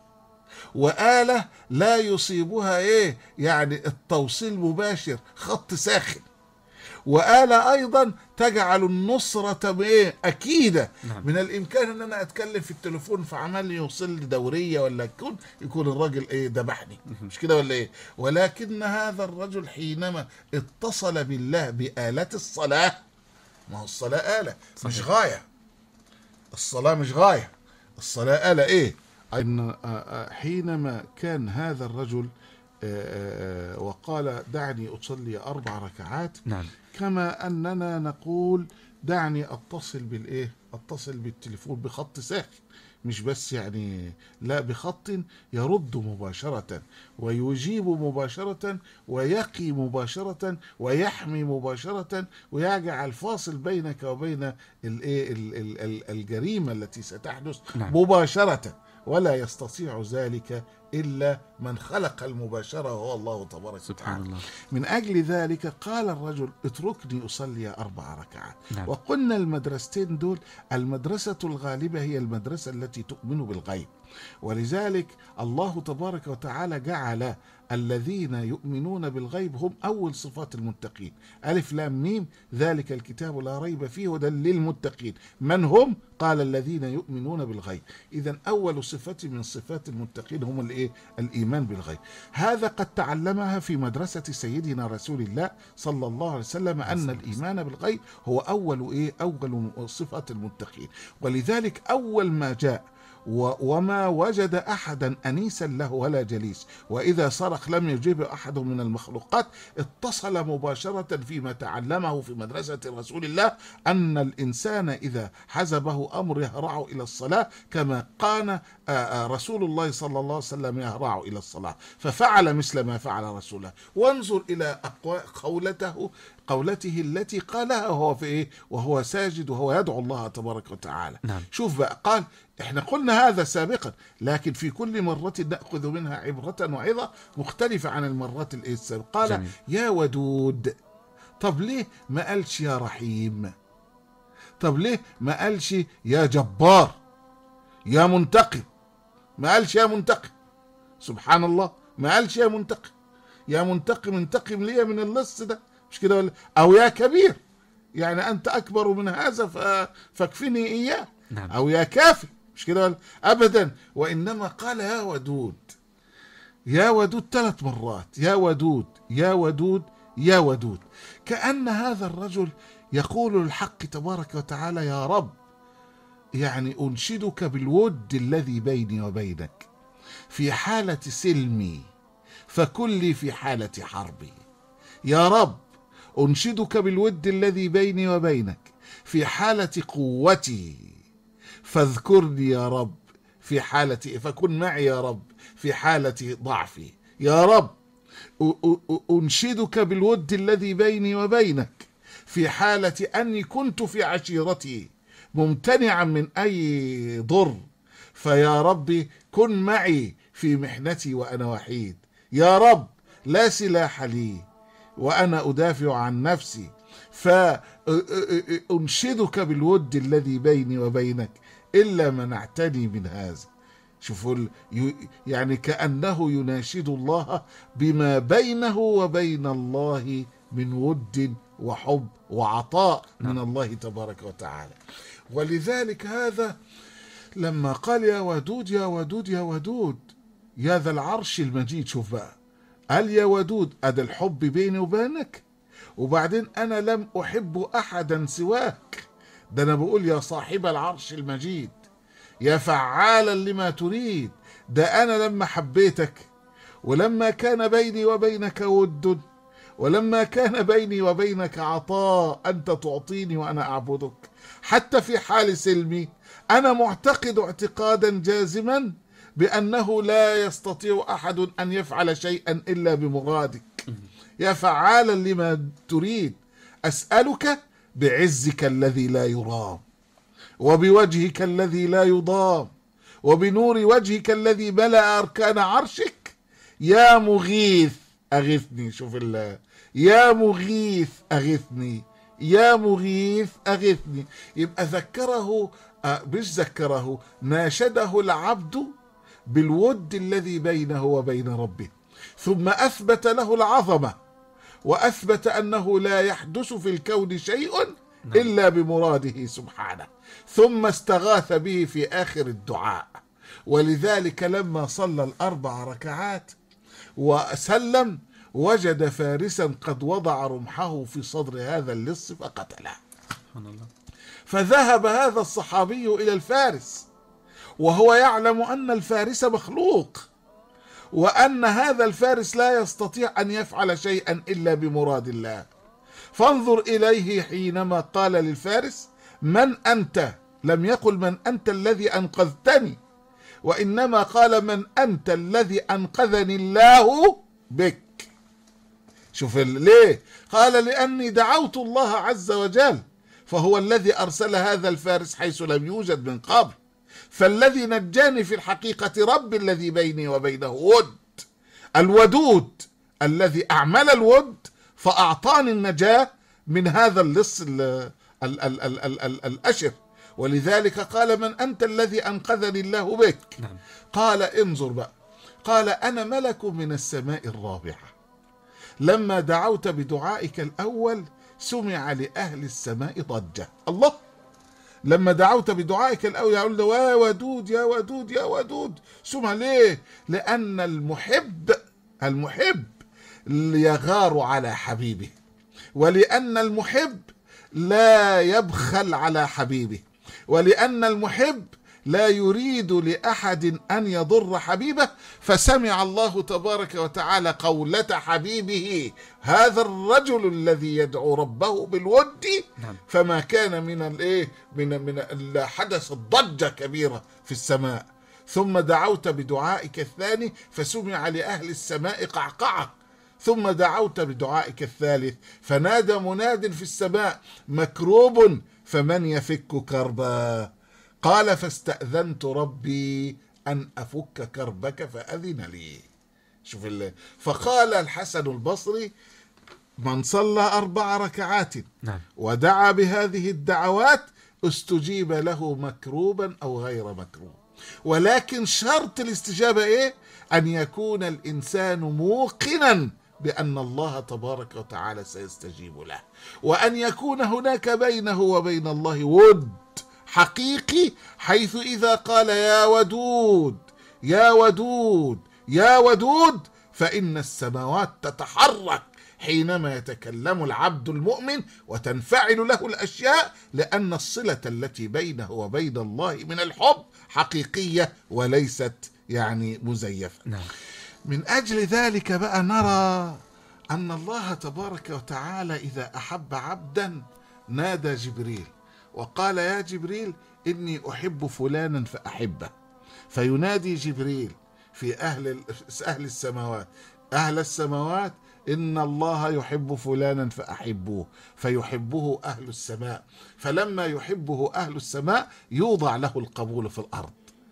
B: وآلة لا يصيبها يعني التوصيل مباشر، خط ساخن، وآلة أيضا تجعل النصرة أكيدة. من الإمكان أن أنا أتكلم في التليفون فعمل يوصل لي دورية ولا يكون الرجل ذبحني، مش كده ولا إيه؟ ولكن هذا الرجل حينما اتصل بالله بآلة الصلاة، ما هو الصلاة آلة مش غاية، الصلاة مش غاية، الصلاة آلة أن حينما كان هذا الرجل وقال دعني أصلي 4 ركعات، كما أننا نقول دعني أتصل بالتليفون بخط ساخن، مش بس يعني لا، بخط يرد مباشرة ويجيب مباشرة ويقي مباشرة ويحمي مباشرة، ويجعل الفاصل بينك وبين الجريمة التي ستحدث مباشرة، ولا يستطيع ذلك إلا من خلق المباشرة وهو الله تبارك وتعالى. من أجل ذلك قال الرجل اتركني أصلي 4 ركعات. وقلنا المدرستين دول، المدرسة الغالبة هي المدرسة التي تؤمن بالغيب، ولذلك الله تبارك وتعالى جعل الذين يؤمنون بالغيب هم أول صفات المتقين. ألف لام ميم ذلك الكتاب لا ريب فيه هدى للمتقين. من هم؟ قال الذين يؤمنون بالغيب. إذن أول صفة من صفات المتقين هم الإيمان بالغيب. هذا قد تعلمها في مدرسة سيدنا رسول الله صلى الله عليه وسلم، أن الإيمان بالغيب هو أول صفات المتقين. ولذلك أول ما جاء وما وجد أحدا أنيسا له ولا جليس، وإذا صرخ لم يجيب أحد من المخلوقات، اتصل مباشرة فيما تعلمه في مدرسة رسول الله أن الإنسان إذا حزبه أمر يهرع إلى الصلاة، كما قال رسول الله صلى الله عليه وسلم يهرع إلى الصلاة، ففعل مثل ما فعل رسوله. وانظر إلى قولته التي قالها وهو ساجد وهو يدعو الله تبارك وتعالى. شوف بقى، قال احنا قلنا هذا سابقا، لكن في كل مرة نأخذ منها عبرة وعظة مختلفة عن المرات السابقة. قال يا ودود طب ليه ما قالش يا رحيم؟ طب ليه ما قالش يا جبار، يا منتقم؟ ما قالش يا منتقم، سبحان الله، ما قالش يا منتقم. يا منتقم انتقم لي من اللص ده، مش كده ولا؟ او يا كبير، يعني انت اكبر من هذا فاكفني اياه.
A: نعم.
B: او يا كافي، مش كده ولا؟ ابدا، وانما قال يا ودود. يا ودود 3 مرات، يا ودود يا ودود يا ودود، كأن هذا الرجل يقول للحق تبارك وتعالى يا رب، يعني أنشدك بالود الذي بيني وبينك في حالة سلمي فكن لي في حالة حربي. يا رب أنشدك بالود الذي بيني وبينك في حالة قوتي فاذكرني يا رب في حالة، فكن معي يا رب في حالة ضعفي. يا رب أنشدك بالود الذي بيني وبينك في حالة أني كنت في عشيرتي ممتنعا من أي ضر، فيا ربي كن معي في محنتي وأنا وحيد. يا رب لا سلاح لي وأنا أدافع عن نفسي، فأنشدك بالود الذي بيني وبينك إلا منعتني من هذا. شوفوا يعني كأنه يناشد الله بما بينه وبين الله من ود وحب وعطاء من الله تبارك وتعالى. ولذلك هذا لما قال يا ودود يا ودود يا ودود يا ذا العرش المجيد، شوف بقى، قال يا ودود أدى الحب بيني وبينك، وبعدين أنا لم أحب أحدا سواك، ده أنا بقول يا صاحب العرش المجيد، يا فعالا لما تريد، ده أنا لما حبيتك ولما كان بيني وبينك ود ولما كان بيني وبينك عطاء، أنت تعطيني وأنا أعبدك، حتى في حال سلمي أنا معتقد اعتقادا جازما بأنه لا يستطيع أحد أن يفعل شيئا إلا بمرادك. يا فعالا لما تريد، أسألك بعزك الذي لا يرام وبوجهك الذي لا يضام وبنور وجهك الذي ملأ أركان عرشك، يا مغيث أغثني. شوف الله، يا مغيث أغثني، يا مغيث أغثني. يبقى ذكره، مش ذكره، ناشده العبد بالود الذي بينه وبين ربه، ثم أثبت له العظمة وأثبت أنه لا يحدث في الكون شيء إلا بمراده سبحانه، ثم استغاث به في آخر الدعاء. ولذلك لما صلى 4 ركعات وسلم وجد فارسا قد وضع رمحه في صدر هذا اللص فقتله. فذهب هذا الصحابي إلى الفارس وهو يعلم أن الفارس مخلوق، وأن هذا الفارس لا يستطيع أن يفعل شيئا إلا بمراد الله. فانظر إليه حينما قال للفارس من أنت، لم يقل من أنت الذي أنقذتني، وإنما قال من أنت الذي أنقذني الله بك. شوف ليه؟ قال لأني دعوت الله عز وجل، فهو الذي أرسل هذا الفارس حيث لم يوجد من قبل، فالذي نجاني في الحقيقة ربي الذي بيني وبينه ود، الودود الذي أعمل الود فأعطاني النجاة من هذا اللص الأشر. ولذلك قال من أنت الذي أنقذني الله بك. قال انظر بقى، قال أنا ملك من السماء الرابعة، لما دعوت بدعائك الأول سمع لأهل السماء ضجة. الله، لما دعوت بدعائك الأول يقول له يا ودود يا ودود يا ودود، سمع ليه؟ لأن المحب يغار على حبيبه، ولأن المحب لا يبخل على حبيبه، ولأن المحب لا يريد لأحد أن يضر حبيبه. فسمع الله تبارك وتعالى قولة حبيبه هذا الرجل الذي يدعو ربه بالود، فما كان من حدث الضجة كبيرة في السماء. ثم دعوت بدعائك الثاني فسمع لأهل السماء قعقعة، ثم دعوت بدعائك الثالث فنادى مناد في السماء مكروب فمن يفك كربا. قال فاستأذنت ربي أن أفك كربك فأذن لي. شوف الله. فقال الحسن البصري من صلى 4 ركعات
A: نعم.
B: ودعا بهذه الدعوات استجيب له مكروبا أو غير مكروب. ولكن شرط الاستجابة إيه؟ أن يكون الإنسان موقنا بأن الله تبارك وتعالى سيستجيب له، وأن يكون هناك بينه وبين الله ود حقيقي، حيث إذا قال يا ودود يا ودود يا ودود فإن السماوات تتحرك حينما يتكلم العبد المؤمن وتنفعل له الأشياء، لأن الصلة التي بينه وبين الله من الحب حقيقية وليست يعني مزيفة.
A: نعم.
B: من أجل ذلك بقى نرى أن الله تبارك وتعالى إذا أحب عبدا نادى جبريل وقال يا جبريل إني أحب فلانا فأحبه، فينادي جبريل في أهل السماوات، أهل السماوات إن الله يحب فلانا فأحبوه، فيحبه أهل السماء، فلما يحبه أهل السماء يوضع له القبول في الأرض.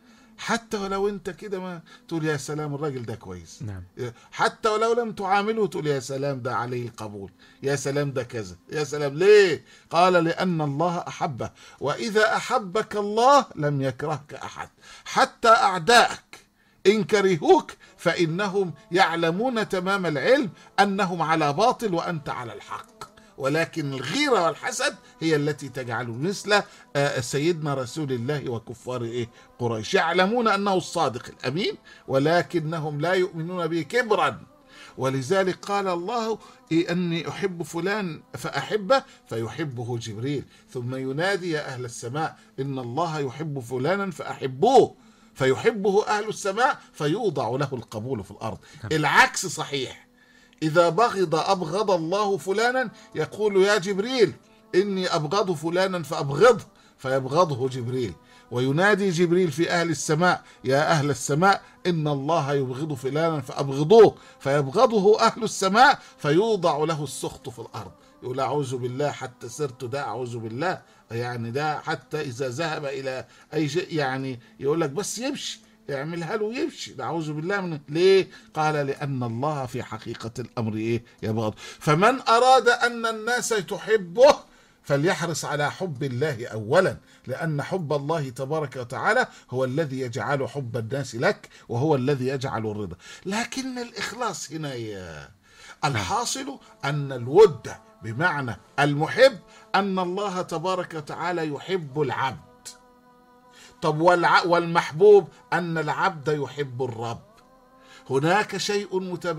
B: حتى ولو انت كده ما تقول يا سلام الراجل ده كويس،
A: نعم.
B: حتى ولو لم تعامله تقول يا سلام ده عليه القبول، يا سلام ده كذا، يا سلام. ليه؟ قال لأن الله أحبه، وإذا أحبك الله لم يكرهك أحد، حتى أعدائك إن كرهوك فإنهم يعلمون تمام العلم أنهم على باطل وأنت على الحق، ولكن الغيرة والحسد هي التي تجعل مثل سيدنا رسول الله وكفار قريش، يعلمون أنه الصادق الأمين ولكنهم لا يؤمنون به كبرا. ولذلك قال الله أني أحب فلان فأحبه، فيحبه جبريل، ثم ينادي يا أهل السماء إن الله يحب فلانا فأحبوه، فيحبه أهل السماء فيوضع له القبول في الأرض. العكس صحيح، إذا أبغض الله فلانا يقول يا جبريل إني أبغض فلانا فأبغضه، فيبغضه جبريل، وينادي جبريل في أهل السماء يا أهل السماء إن الله يبغض فلانا فأبغضوه، فيبغضه أهل السماء فيوضع له السخط في الأرض. يقول أعوذ بالله، حتى سرت ده أعوذ بالله، يعني ده حتى إذا ذهب إلى أي شيء يعني يقول لك بس يمشي، يعملها له يمشي، نعوذ بالله منه. ليه؟ قال لأن الله في حقيقة الأمر يبغض. فمن أراد أن الناس تحبه فليحرص على حب الله أولا، لأن حب الله تبارك وتعالى هو الذي يجعل حب الناس لك، وهو الذي يجعل الرضا. لكن الإخلاص هنا الحاصل أن الود بمعنى المحب أن الله تبارك وتعالى يحب العبد. طب والمحبوب أن العبد يحب الرب. هناك شيء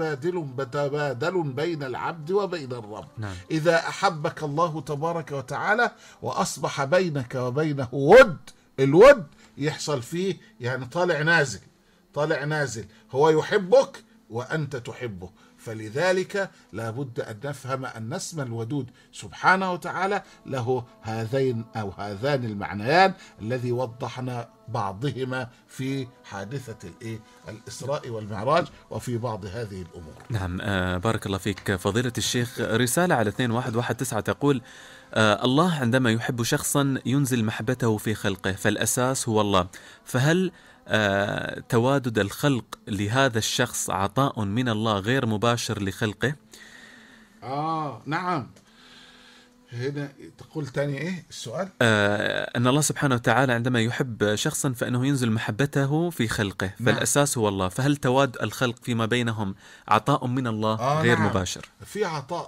B: متبادل بين العبد وبين الرب.
A: نعم.
B: إذا أحبك الله تبارك وتعالى وأصبح بينك وبينه ود، الود يحصل فيه يعني طالع نازل، هو يحبك وأنت تحبه. فلذلك لا بد أن نفهم أن اسم الودود سبحانه وتعالى له هذان المعنيان الذي وضحنا بعضهما في حادثة الإسراء والمعراج وفي بعض هذه الأمور.
A: نعم. بارك الله فيك فضيلة الشيخ. رسالة على 2119 تقول الله عندما يحب شخصا ينزل محبته في خلقه، فالأساس هو الله، فهل توادد الخلق لهذا الشخص عطاء من الله غير مباشر لخلقه؟
B: نعم. هنا تقول تاني السؤال؟
A: أن الله سبحانه وتعالى عندما يحب شخصا فإنه ينزل محبته في خلقه، فالأساس هو الله، فهل تواد الخلق فيما بينهم عطاء من الله غير مباشر؟
B: في عطاء.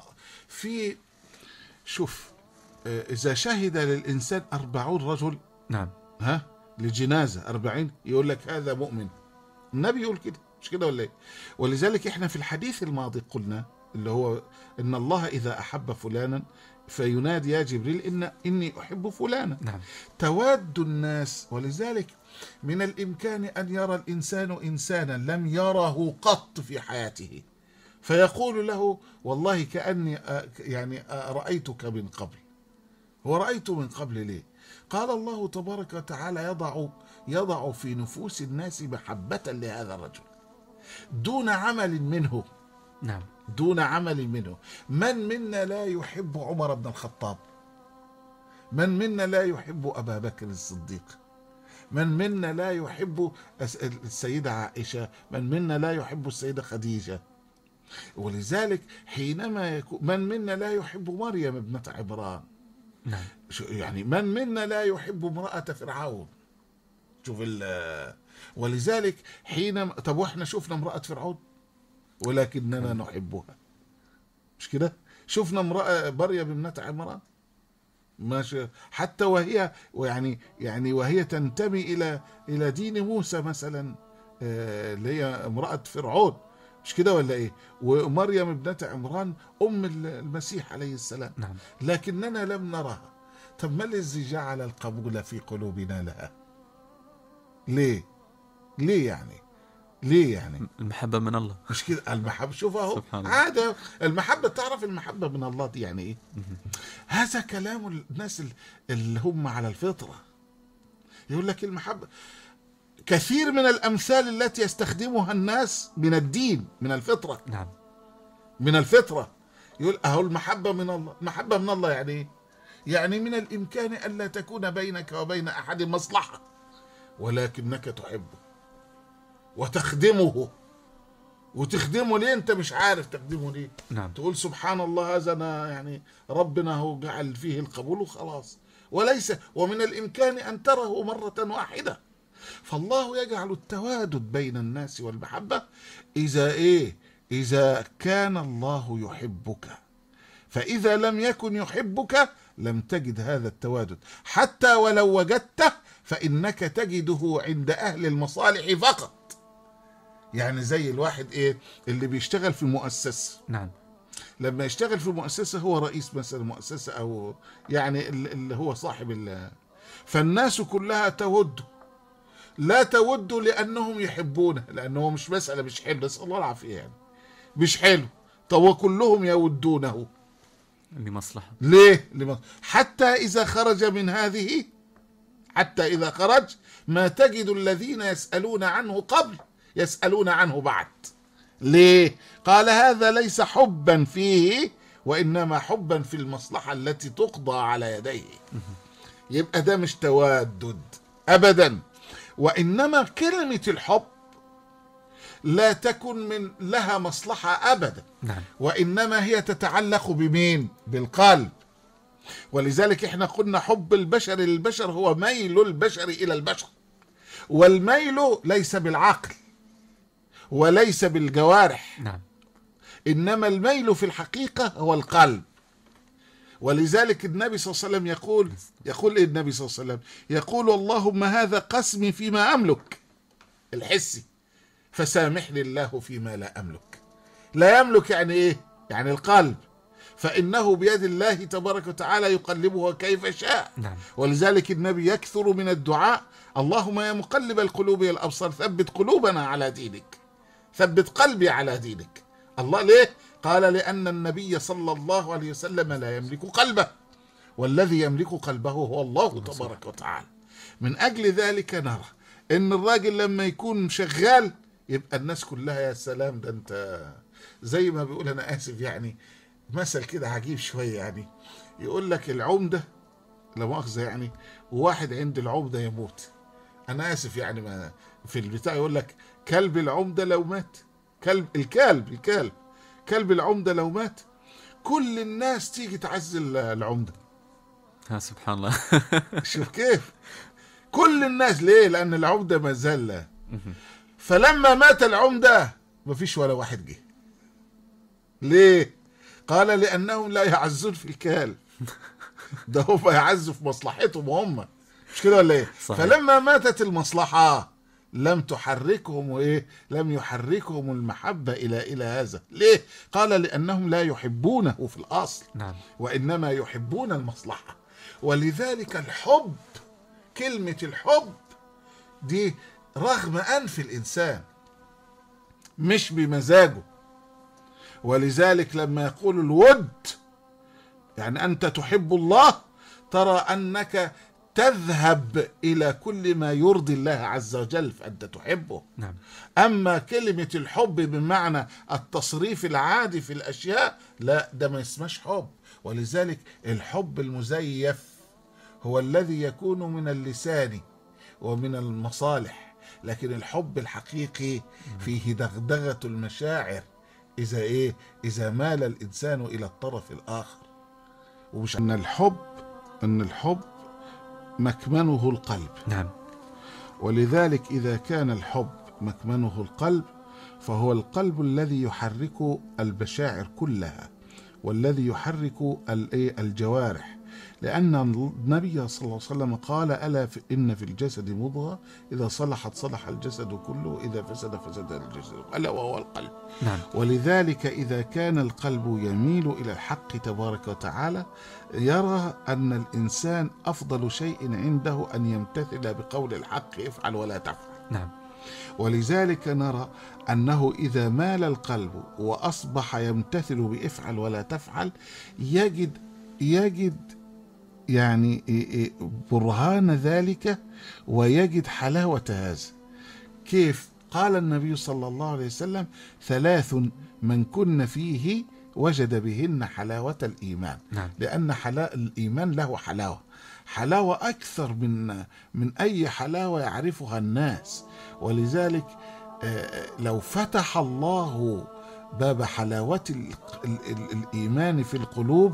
B: شوف، إذا شهد للإنسان 40 رجل،
A: نعم،
B: لجنازة 40، يقول لك هذا مؤمن. النبي يقول كده، مش كده ولا ايه؟ ولذلك احنا في الحديث الماضي قلنا اللي هو ان الله اذا احب فلانا فينادي يا جبريل اني احب فلانا.
A: نعم.
B: تواد الناس. ولذلك من الامكان ان يرى الانسان انسانا لم يره قط في حياته فيقول له والله كأني يعني رأيتك من قبل. هو رأيته من قبل ليه؟ قال الله تبارك وتعالى يضع في نفوس الناس محبة لهذا الرجل دون عمل منه.
A: نعم.
B: دون عمل منه. من منا لا يحب عمر بن الخطاب؟ من منا لا يحب أبا بكر الصديق؟ من منا لا يحب السيدة عائشة؟ من منا لا يحب السيدة خديجة؟ ولذلك حينما يكون من منا لا يحب مريم ابنة عمران،
A: نعم.
B: يعني من منا لا يحب امرأة فرعون؟ شوف ولذلك حينما طب واحنا شفنا امرأة فرعون ولكننا نحبها، مش كده؟ شفنا امرأة مريم ابنة عمران ماشي، حتى وهي وهي تنتمي الى دين موسى مثلا، اللي هي امرأة فرعون، مش كده ولا ايه؟ ومريم ابنة عمران ام المسيح عليه السلام.
A: نعم.
B: لكننا لم نرها. طب ما الذي جعل القبول في قلوبنا لها؟ ليه يعني
A: المحبة من الله،
B: مش كده؟ المحبة، شوف اهو
A: سبحان الله.
B: عادة المحبة، تعرف المحبة من الله دي يعني ايه؟ هذا كلام الناس اللي هم على الفطرة. يقول لك المحبة كثير من الأمثال التي يستخدمها الناس من الدين، من الفطرة.
A: نعم.
B: من الفطرة. يقول أهو المحبة من الله. المحبة من الله يعني إيه؟ يعني من الإمكان ألا تكون بينك وبين أحد مصلحة، ولكنك تحبه وتخدمه. وتخدمه ليه؟ أنت مش عارف تخدمه ليه.
A: نعم.
B: تقول سبحان الله، هذا أنا يعني ربنا هو جعل فيه القبول وخلاص. وليس ومن الإمكان أن تره مرة واحدة. فالله يجعل التوادد بين الناس والمحبة إذا كان الله يحبك. فإذا لم يكن يحبك لم تجد هذا التوادد، حتى ولو وجدته فإنك تجده عند أهل المصالح فقط. يعني زي الواحد اللي بيشتغل في مؤسسة.
A: نعم.
B: لما يشتغل في مؤسسة، هو رئيس مثلا مؤسسة، أو يعني اللي هو صاحب فالناس كلها توده. لا تود لأنهم يحبونه، لأنه مش مسألة مش حلو، نسأل الله العافية، يعني مش حلو. طب وكلهم يودونه
A: لمصلحة.
B: ليه؟ حتى إذا خرج من هذه، حتى إذا خرج ما تجد الذين يسألون عنه قبل يسألون عنه بعد. ليه؟ قال هذا ليس حبا فيه، وإنما حبا في المصلحة التي تقضى على يديه. يبقى ده مش توادد أبدا. وإنما كلمة الحب لا تكن من لها مصلحة أبدا.
A: نعم.
B: وإنما هي تتعلق بمين؟ بالقلب. ولذلك احنا قلنا حب البشر للبشر هو ميل البشر إلى البشر، والميل ليس بالعقل وليس بالجوارح.
A: نعم.
B: إنما الميل في الحقيقة هو القلب. ولذلك النبي صلى الله عليه وسلم يقول النبي صلى الله عليه وسلم يقول اللهم هذا قسمي فيما أملك الحسي، فسامحني الله فيما لا أملك. لا يملك يعني إيه؟ يعني القلب، فإنه بيد الله تبارك وتعالى يقلبه كيف شاء.
A: نعم.
B: ولذلك النبي يكثر من الدعاء اللهم يا مقلب القلوب والأبصار ثبت قلوبنا على دينك، ثبت قلبي على دينك. الله ليه؟ قال لأن النبي صلى الله عليه وسلم لا يملك قلبه، والذي يملك قلبه هو الله تبارك وتعالى. من أجل ذلك نرى إن الراجل لما يكون شغال يبقى الناس كلها يا سلام، ده أنت زي ما بيقول، أنا آسف يعني مثل كده عجيب شوية، يعني يقول لك العمدة، لا مؤاخذة يعني، وواحد عند العمدة يموت، أنا آسف يعني ما في البتاع يقول لك كلب العمدة لو مات، كلب العمدة لو مات كل الناس تيجي تعزل العمدة.
A: سبحان الله.
B: شوف كيف كل الناس، ليه؟ لأن العمدة ما زال. فلما مات العمدة ما فيش ولا واحد جه. ليه؟ قال لأنهم لا يعزون في الكلب، ده هم يعزوا في مصلحتهم هم، مش كده ولا ايه؟
A: صحيح.
B: فلما ماتت المصلحة لم يحركهم المحبة إلى هذا. ليه؟ قال لأنهم لا يحبونه في الأصل.
A: نعم.
B: وإنما يحبون المصلحة. ولذلك الحب، كلمة الحب دي رغم أنف الإنسان مش بمزاجه. ولذلك لما يقول الود، يعني أنت تحب الله، ترى أنك تذهب إلى كل ما يرضي الله عز وجل فأنت تحبه.
A: نعم.
B: أما كلمة الحب بمعنى التصريف العادي في الأشياء، لا، ده ما اسمش حب. ولذلك الحب المزيف هو الذي يكون من اللسان ومن المصالح، لكن الحب الحقيقي فيه دغدغة المشاعر إذا مال الإنسان إلى الطرف الآخر. ومش أن الحب مكمنه القلب.
A: نعم.
B: ولذلك إذا كان الحب مكمنه القلب فهو القلب الذي يحرك المشاعر كلها والذي يحرك الجوارح، لأن النبي صلى الله عليه وسلم قال: ألا إن في الجسد مضغة إذا صلحت صلح الجسد كله وإذا فسد فسد الجسد، ألا وهو القلب.
A: نعم.
B: ولذلك إذا كان القلب يميل إلى الحق تبارك وتعالى يرى أن الإنسان أفضل شيء عنده أن يمتثل بقول الحق: افعل ولا تفعل.
A: نعم.
B: ولذلك نرى أنه إذا مال القلب وأصبح يمتثل بافعل ولا تفعل يجد يعني برهان ذلك ويجد حلاوة هذا. كيف؟ قال النبي صلى الله عليه وسلم: 3 من كن فيه وجد بهن حلاوة الإيمان.
A: نعم.
B: لأن الإيمان له حلاوة أكثر من أي حلاوة يعرفها الناس. ولذلك لو فتح الله باب حلاوة الإيمان في القلوب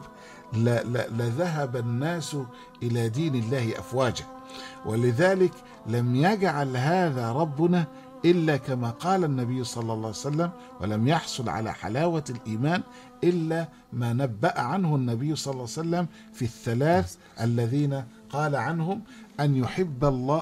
B: لذهب الناس إلى دين الله أفواجا. ولذلك لم يجعل هذا ربنا إلا كما قال النبي صلى الله عليه وسلم: ولم يحصل على حلاوة الإيمان إلا ما نبأ عنه النبي صلى الله عليه وسلم في الثلاث الذين قال عنهم: أن يحب الله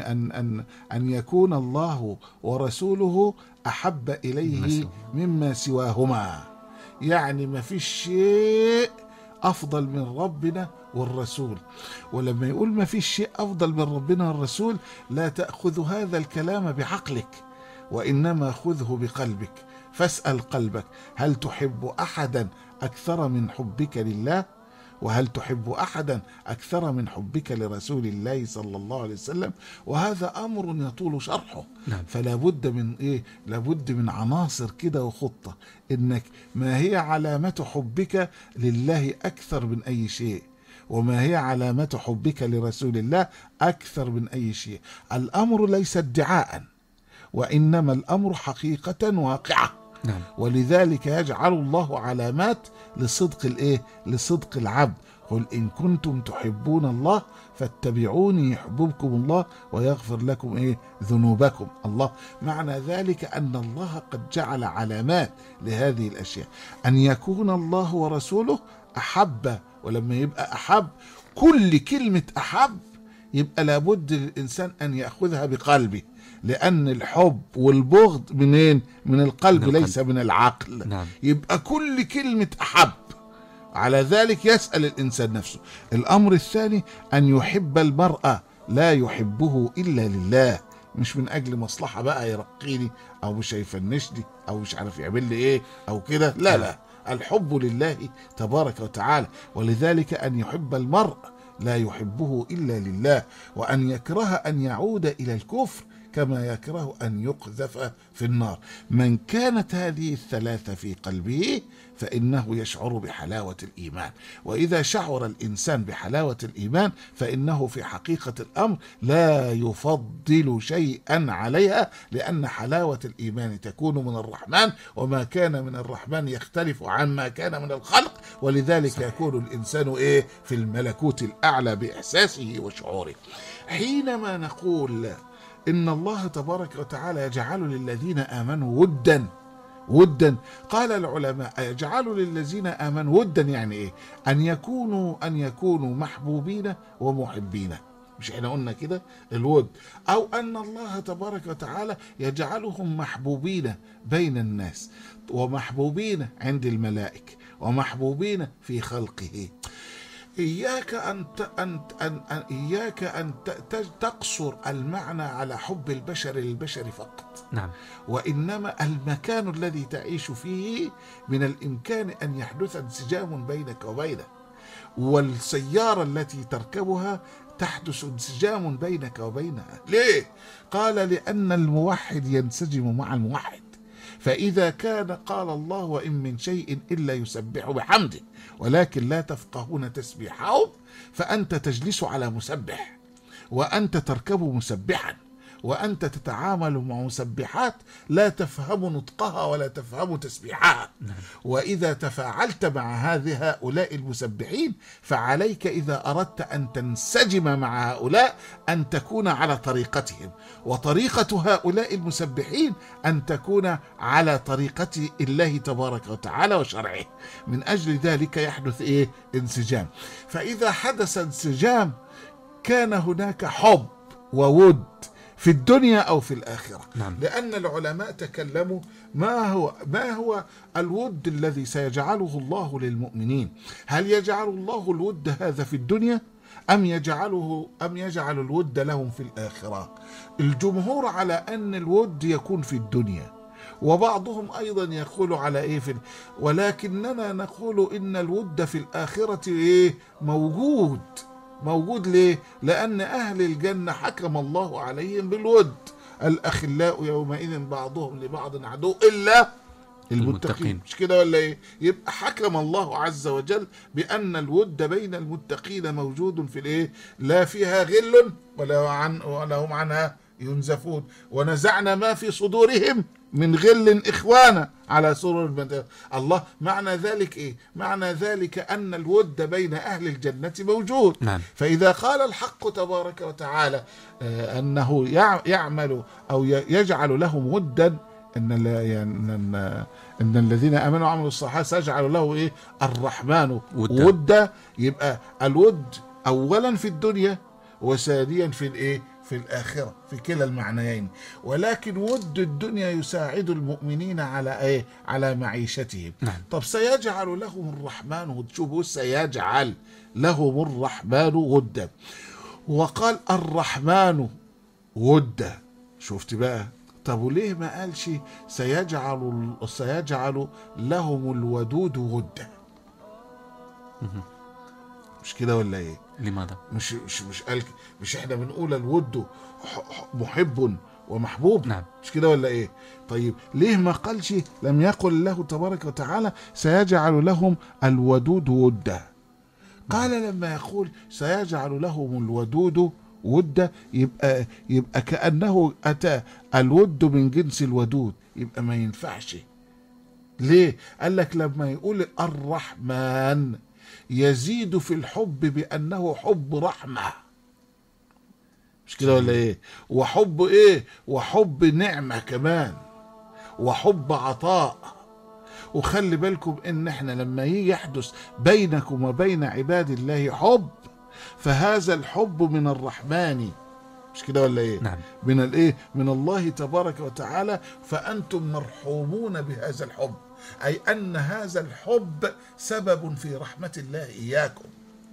B: أن يكون الله ورسوله أحب إليه مما سواهما. يعني ما فيش شيء أفضل من ربنا والرسول. ولما يقول ما فيش شيء أفضل من ربنا والرسول لا تأخذ هذا الكلام بعقلك، وإنما خذه بقلبك. فاسأل قلبك: هل تحب أحدا أكثر من حبك لله؟ وهل تحب أحدا أكثر من حبك لرسول الله صلى الله عليه وسلم؟ وهذا أمر يطول شرحه.
A: نعم.
B: فلا بد من لابد من عناصر كده وخطة، إنك ما هي علامة حبك لله أكثر من أي شيء، وما هي علامة حبك لرسول الله أكثر من أي شيء. الأمر ليس ادعاء، وإنما الأمر حقيقة واقعة.
A: نعم.
B: ولذلك يجعل الله علامات لصدق العبد. قل إن كنتم تحبون الله فاتبعوني يحببكم الله ويغفر لكم ذنوبكم. الله معنى ذلك أن الله قد جعل علامات لهذه الأشياء، أن يكون الله ورسوله أحب. ولما يبقى أحب، كل كلمة أحب يبقى لابد للإنسان أن يأخذها بقلبه، لأن الحب والبغض منين؟ من القلب ليس من العقل.
A: نعم.
B: يبقى كل كلمة أحب. على ذلك يسأل الإنسان نفسه. الأمر الثاني أن يحب المرأة لا يحبه إلا لله، مش من أجل مصلحة بقى يرقيني أو مش هيفنشني أو مش عارف يعمل لي إيه أو كده. لا، الحب لله تبارك وتعالى. ولذلك أن يحب المرء لا يحبه إلا لله، وأن يكره أن يعود إلى الكفر كما يكره أن يقذف في النار. من كانت هذه الثلاثة في قلبه فإنه يشعر بحلاوة الإيمان. وإذا شعر الإنسان بحلاوة الإيمان فإنه في حقيقة الأمر لا يفضل شيئا عليها، لأن حلاوة الإيمان تكون من الرحمن، وما كان من الرحمن يختلف عما كان من الخلق. ولذلك يكون الإنسان في الملكوت الأعلى بإحساسه وشعوره. حينما نقول إن الله تبارك وتعالى يجعل للذين آمنوا ودا، قال العلماء يجعل للذين آمنوا ودا يعني إيه؟ أن يكونوا محبوبين ومحبين. مش احنا قلنا كده الود؟ أو أن الله تبارك وتعالى يجعلهم محبوبين بين الناس، ومحبوبين عند الملائكة، ومحبوبين في خلقه. إياك أن تقصر المعنى على حب البشر للبشر فقط.
A: نعم.
B: وإنما المكان الذي تعيش فيه من الإمكان أن يحدث انسجام بينك وبينه، والسيارة التي تركبها تحدث انسجام بينك وبينها. ليه؟ قال: لأن الموحد ينسجم مع الموحد. فإذا كان قال الله: وإن من شيء إلا يسبح بحمده ولكن لا تفقهون تسبيحهم، فأنت تجلس على مسبح، وأنت تركب مسبحا، وأنت تتعامل مع مسبحات لا تفهم نطقها ولا تفهم تسبيحها. وإذا تفاعلت مع هؤلاء المسبحين فعليك إذا أردت أن تنسجم مع هؤلاء أن تكون على طريقتهم، وطريقة هؤلاء المسبحين أن تكون على طريقة الله تبارك وتعالى وشرعه. من أجل ذلك يحدث انسجام. فإذا حدث انسجام كان هناك حب وود في الدنيا أو في الآخرة.
A: نعم.
B: لأن العلماء تكلموا ما هو الود الذي سيجعله الله للمؤمنين. هل يجعل الله الود هذا في الدنيا أم يجعل الود لهم في الآخرة؟ الجمهور على أن الود يكون في الدنيا، وبعضهم أيضا يقول على ولكننا نقول إن الود في الآخرة موجود. ليه؟ لأن أهل الجنة حكم الله عليهم بالود. الأخلاء يومئذ بعضهم لبعض عدو إلا المتقين. مش كده ولا ايه؟ يبقى حكم الله عز وجل بأن الود بين المتقين موجود في الايه؟ لا فيها غل ولا هم عنها ينزفون، ونزعنا ما في صدورهم من غل إخوانا على سرر الله. معنى ذلك ايه؟ معنى ذلك أن الود بين أهل الجنة موجود.
A: نعم.
B: فإذا قال الحق تبارك وتعالى أنه يعمل أو يجعل لهم ودا، إن الذين آمنوا وعملوا الصالحات سيجعل له الرحمن ودا. يبقى الود أولا في الدنيا وثانيا في الآخرة، في كلا المعنيين. ولكن ود الدنيا يساعد المؤمنين على معيشتهم.
A: نعم.
B: طب سيجعل لهم الرحمن ودا. شوفوا، سيجعل لهم الرحمن ودا، وقال الرحمن ودا. شفت بقى؟ طب وليه ما قالش سيجعل لهم الودود ودا؟ مش كده ولا ايه؟
A: لماذا؟
B: مش قال، مش احنا بنقول الود محب ومحبوب؟
A: نعم.
B: مش كده ولا ايه؟ طيب ليه ما قالش، لم يقل الله تبارك وتعالى سيجعل لهم الودود ودا؟ قال لما يقول سيجعل لهم الودود ودا يبقى كأنه أتى الود من جنس الودود، يبقى ما ينفعش. ليه؟ قال لك لما يقول الرحمن يزيد في الحب بأنه حب رحمة. مش كده ولا ايه؟ وحب وحب نعمة كمان، وحب عطاء. وخلي بالكم ان احنا لما يحدث بينكم وبين عباد الله حب، فهذا الحب من الرحمن. مش كده ولا ايه؟
A: نعم.
B: من الله تبارك وتعالى، فأنتم مرحومون بهذا الحب، أي أن هذا الحب سبب في رحمة الله إياكم.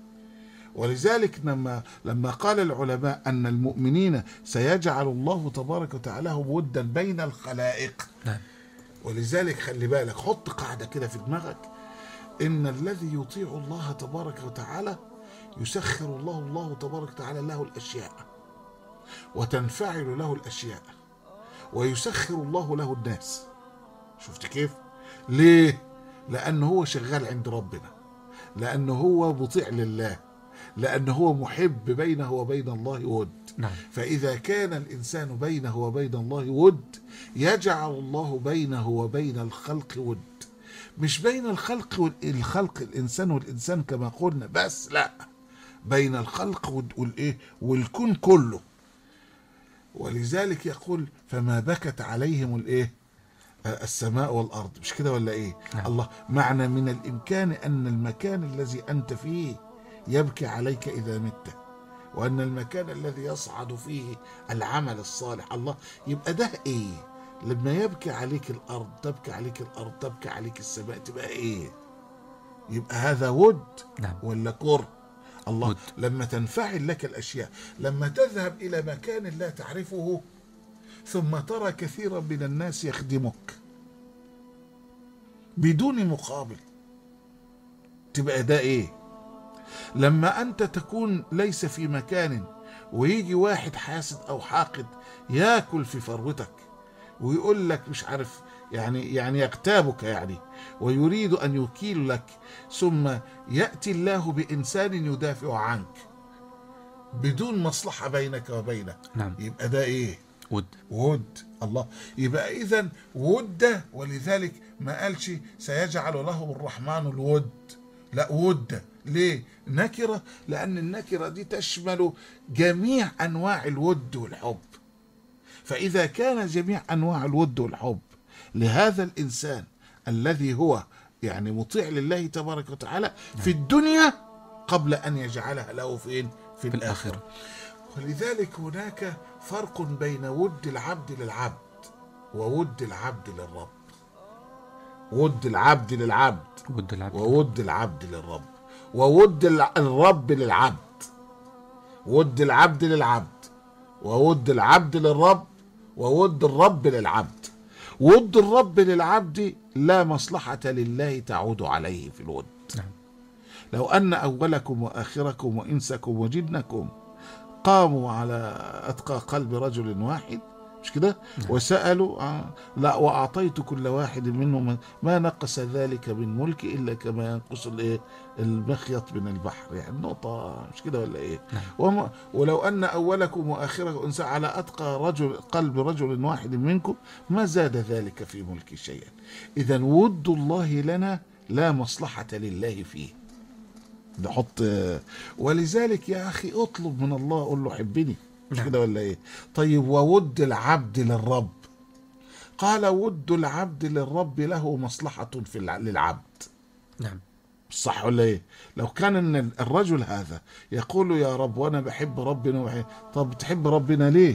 B: ولذلك لما قال العلماء أن المؤمنين سيجعل الله تبارك وتعالى ودا بين الخلائق.
A: نعم.
B: ولذلك خلي بالك، حط قاعدة كده في دماغك، إن الذي يطيع الله تبارك وتعالى يسخر الله تبارك وتعالى له الأشياء، وتنفعل له الأشياء، ويسخر الله له الناس. شفت كيف؟ ليه؟ لأنه هو شغال عند ربنا، لأنه هو مطيع لله، لأنه هو محب بينه وبين الله ود.
A: نعم.
B: فإذا كان الإنسان بينه وبين الله ود، يجعل الله بينه وبين الخلق ود. مش بين الخلق الإنسان والإنسان كما قلنا بس، لا، بين الخلق والكون كله. ولذلك يقول فما بكت عليهم السماء والأرض. مش كده ولا ايه؟
A: نعم.
B: الله، معنى من الإمكان أن المكان الذي أنت فيه يبكي عليك إذا مت، وأن المكان الذي يصعد فيه العمل الصالح الله، يبقى ده لما يبكي عليك الأرض، تبكي عليك الأرض، تبكي عليك السماء، تبقى يبقى هذا ود.
A: نعم.
B: ولا كره الله
A: ود.
B: لما تنفعل لك الأشياء، لما تذهب إلى مكان لا تعرفه ثم ترى كثيرا من الناس يخدمك بدون مقابل، تبقى ده لما أنت تكون ليس في مكان ويجي واحد حاسد أو حاقد يأكل في ثروتك ويقول لك مش عارف يعني يغتابك ويريد أن يكيل لك، ثم يأتي الله بإنسان يدافع عنك بدون مصلحة بينك وبينه.
A: نعم.
B: يبقى ده ود الله. يبقى إذن ود، ولذلك ما قالش سيجعل له الرحمن الود، لا ود. ليه؟ نكرة، لأن النكرة دي تشمل جميع أنواع الود والحب. فإذا كان جميع أنواع الود والحب لهذا الإنسان الذي هو يعني مطيع لله تبارك وتعالى في الدنيا قبل أن يجعلها له فين؟ في الآخرة. ولذلك هناك فرق بين ود العبد للعبد وود العبد للرب. ود العبد للعبد وود العبد للرب، وود الرب للعبد. ود العبد للعبد وود العبد للرب وود الرب للعبد. ود الرب للعبد لا مصلحة لله تعود عليه في الود. لو أن أولكم وآخركم وإنسكم وجنكم قاموا على أتقى قلب رجل واحد، مش كده؟ وسألوا لا وأعطيت كل واحد منهم ما نقص ذلك من ملكي إلا كما ينقص المخيط من البحر. يعني نقطة، مش كده ولا إيه؟ ولو أن أولكم وآخركم إنسان على أتقى قلب رجل واحد منكم ما زاد ذلك في ملكي شيئا. إذن ود الله لنا لا مصلحة لله فيه. نحط. ولذلك يا أخي اطلب من الله، قول له حبني، مش كده ولا ايه؟ طيب وود العبد للرب، قال ود العبد للرب له مصلحة للعبد.
A: نعم،
B: صح ولا ايه؟ لو كان ان الرجل هذا يقول يا رب وانا بحب ربنا، طب تحب ربنا ليه؟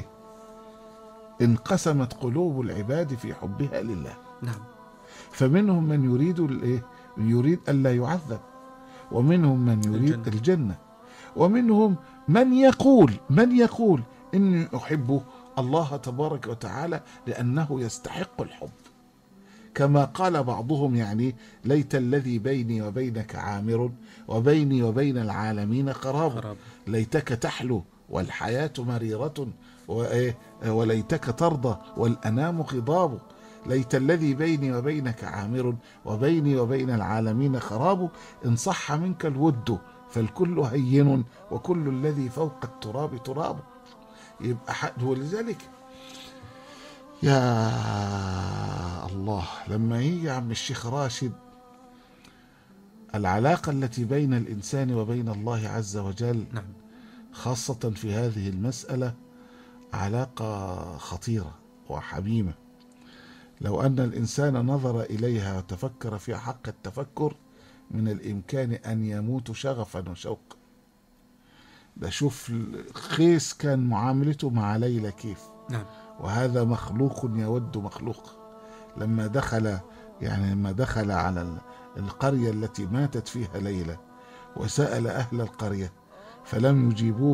B: انقسمت قلوب العباد في حبها لله.
A: نعم.
B: فمنهم من يريد الايه؟ يريد الا يعذب، ومنهم من يريد الجنة، ومنهم من يقول إني أحب الله تبارك وتعالى لأنه يستحق الحب، كما قال بعضهم يعني ليت الذي بيني وبينك عامر وبيني وبين العالمين قراب، ليتك تحلو والحياة مريرة وليتك ترضى والأنام خضاب، ليت الذي بيني وبينك عامر وبيني وبين العالمين خراب، إن صح منك الود فالكل هين وكل الذي فوق التراب تراب. يبقى ولذلك يا الله لما يجي عم الشيخ راشد العلاقة التي بين الإنسان وبين الله عز وجل خاصة في هذه المسألة علاقة خطيرة وحميمة. لو أن الإنسان نظر إليها وتفكر في حق التفكر من الإمكان أن يموت شغفا وشوقا. ده شوف قيس كان معاملته مع ليلى كيف.
A: نعم.
B: وهذا مخلوق يود مخلوق. لما دخل على القرية التي ماتت فيها ليلى وسأل أهل القرية فلم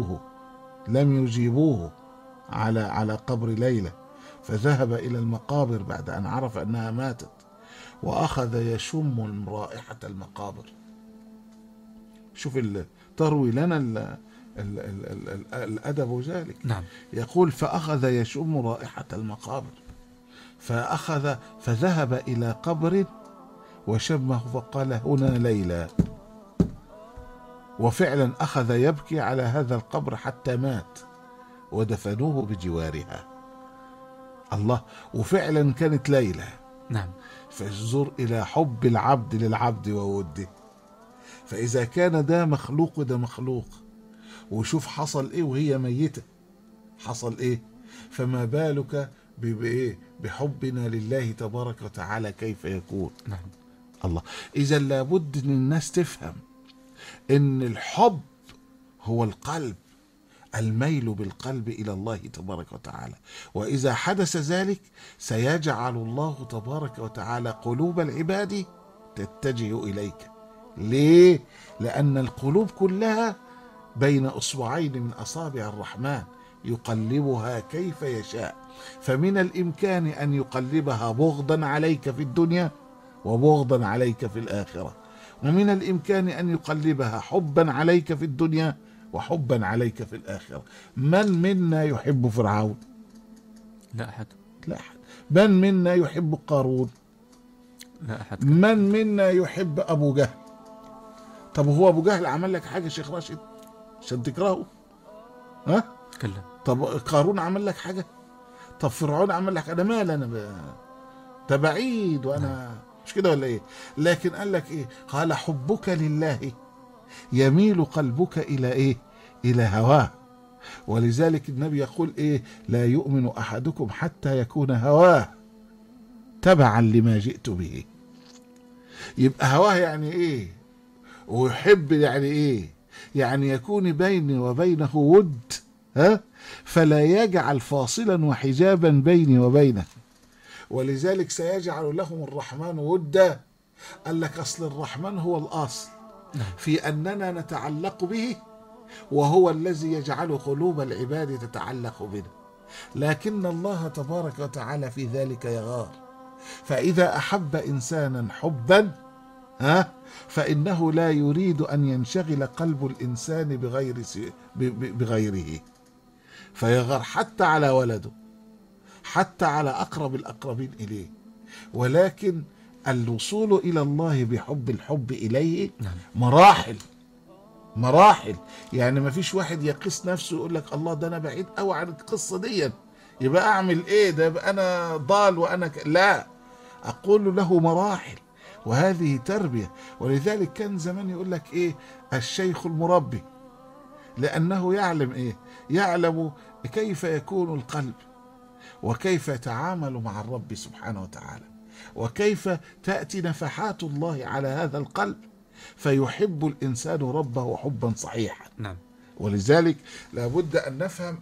B: يجيبوه على قبر ليلى، فذهب إلى المقابر بعد أن عرف أنها ماتت وأخذ يشم رائحة المقابر. شوف تروي لنا الأدب ذلك.
A: نعم.
B: يقول فأخذ يشم رائحة المقابر فذهب إلى قبر وشمه فقال هنا ليلى، وفعلا أخذ يبكي على هذا القبر حتى مات ودفنوه بجوارها. الله، وفعلا كانت ليلى.
A: نعم.
B: فانظر إلى حب العبد للعبد ووده. فإذا كان ده مخلوق وده مخلوق، وشوف حصل إيه وهي ميتة، حصل إيه، فما بالك بحبنا لله تبارك وتعالى كيف يكون.
A: نعم.
B: الله. إذا لابد أن الناس تفهم أن الحب هو القلب، الميل بالقلب إلى الله تبارك وتعالى. وإذا حدث ذلك سيجعل الله تبارك وتعالى قلوب العباد تتجه إليك. ليه؟ لأن القلوب كلها بين أصبعين من أصابع الرحمن يقلبها كيف يشاء، فمن الإمكان أن يقلبها بغضا عليك في الدنيا وبغضا عليك في الآخرة، ومن الإمكان أن يقلبها حبا عليك في الدنيا وحبا عليك في الآخرة. من منا يحب فرعون؟
A: لا أحد.
B: من منا يحب قارون؟
A: لا أحد.
B: من منا يحب أبو جهل؟ طب هو أبو جهل عمل لك حاجة شيخ راشد عشان تكرهه؟ ها؟
A: كلا.
B: طب قارون عمل لك حاجة؟ طب فرعون عمل لك انا مال، ده بعيد وانا مش كده ولا ايه؟ لكن قال لك ايه؟ قال حبك لله يميل قلبك الى ايه؟ الى هواه. ولذلك النبي يقول ايه؟ لا يؤمن احدكم حتى يكون هواه تبعا لما جئت به. يبقى هواه يعني ايه؟ ويحب يعني ايه؟ يعني يكون بيني وبينه ود، فلا يجعل فاصلا وحجابا بيني وبينه. ولذلك سيجعل لهم الرحمن ودا. قال لك اصل الرحمن هو الاصل في اننا نتعلق به، وهو الذي يجعل قلوب العباد تتعلق بنا. لكن الله تبارك وتعالى في ذلك يغار، فإذا أحب إنسانا حبا فإنه لا يريد أن ينشغل قلب الإنسان بغيره، فيغار حتى على ولده، حتى على أقرب الأقربين إليه. ولكن الوصول إلى الله بحب الحب إليه مراحل. يعني ما فيش واحد يقيس نفسه يقول لك الله ده أنا بعيد أوي عن القصة دي، يبقى أعمل إيه؟ ده يبقى أنا ضال وأنا لا، أقول له مراحل، وهذه تربية. ولذلك كان زمان يقول لك إيه؟ الشيخ المربي، لأنه يعلم إيه؟ يعلم كيف يكون القلب، وكيف يتعامل مع الرب سبحانه وتعالى، وكيف تأتي نفحات الله على هذا القلب فيحب الإنسان ربه حبا صحيحا.
A: نعم.
B: ولذلك لابد أن نفهم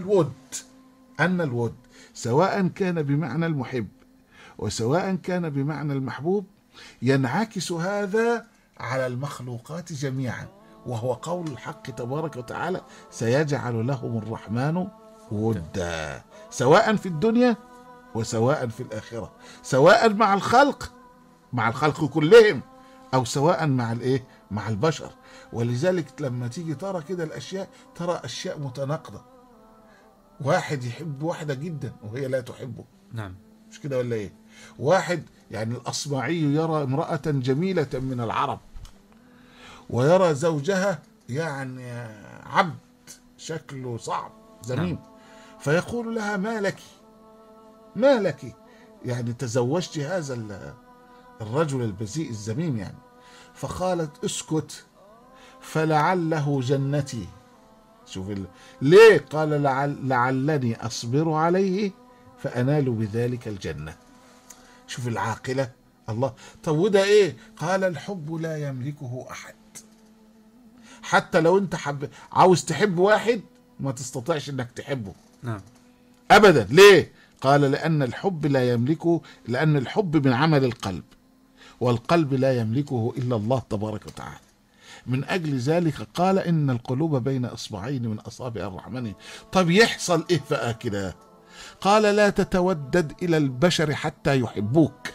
B: أن الود سواء كان بمعنى المحب وسواء كان بمعنى المحبوب ينعكس هذا على المخلوقات جميعا، وهو قول الحق تبارك وتعالى سيجعل لهم الرحمن ودا، سواء في الدنيا وسواء في الآخرة، سواء مع الخلق كلهم، أو سواء مع البشر. ولذلك لما تيجي ترى كده الأشياء، ترى أشياء متناقضة. واحد يحب واحدة جدا وهي لا تحبه.
A: نعم.
B: مش كده ولا ايه؟ واحد يعني الأصمعي يرى امرأة جميلة من العرب، ويرى زوجها يعني عبد شكله صعب ذميم. نعم. فيقول لها ما لك يعني تزوجت هذا الرجل البذيء الذميم يعني. فقالت اسكت فلعله جنتي. شوف ليه؟ قال لعلني أصبر عليه فأنال بذلك الجنة. شوف العاقلة الله. طب وده ايه؟ قال الحب لا يملكه أحد. حتى لو انت عاوز تحب واحد ما تستطيعش انك تحبه.
A: نعم.
B: أبدا. ليه؟ قال لأن الحب لا يملكه، لأن الحب من عمل القلب، والقلب لا يملكه إلا الله تبارك وتعالى. من أجل ذلك قال إن القلوب بين إصبعين من أصابع الرحمن. طب يحصل إيه بقى كده؟ قال لا تتودد إلى البشر حتى يحبوك،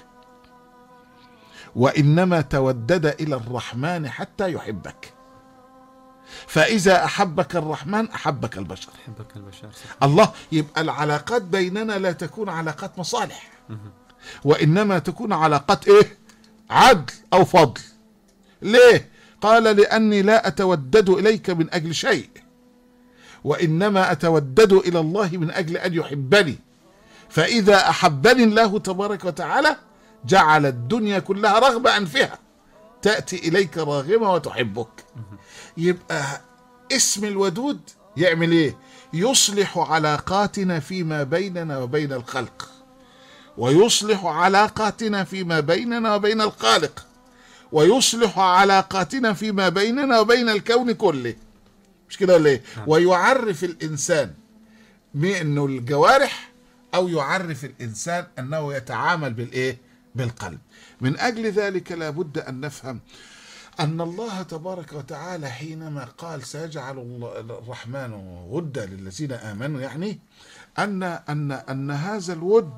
B: وإنما تودد إلى الرحمن حتى يحبك. فإذا أحبك الرحمن أحبك البشر. الله. يبقى العلاقات بيننا لا تكون علاقات مصالح، وإنما تكون علاقات إيه؟ عدل أو فضل. ليه؟ قال لأني لا أتودد إليك من أجل شيء، وإنما أتودد إلى الله من أجل أن يحبني. فإذا أحبني الله تبارك وتعالى جعل الدنيا كلها رغبة أنفها تأتي إليك راغمة وتحبك. يبقى اسم الودود يعمل إيه؟ يصلح علاقاتنا فيما بيننا وبين الخلق، ويصلح علاقاتنا فيما بيننا وبين الخالق، ويصلح علاقاتنا فيما بيننا وبين الكون كله. مش كده ولا ايه؟ ويعرف الإنسان بأنه الجوارح، أو يعرف الإنسان أنه يتعامل بالإيه؟ بالقلب. من أجل ذلك لابد أن نفهم أن الله تبارك وتعالى حينما قال سيجعل الرحمن ودا للذين آمنوا، يعني أن هذا الود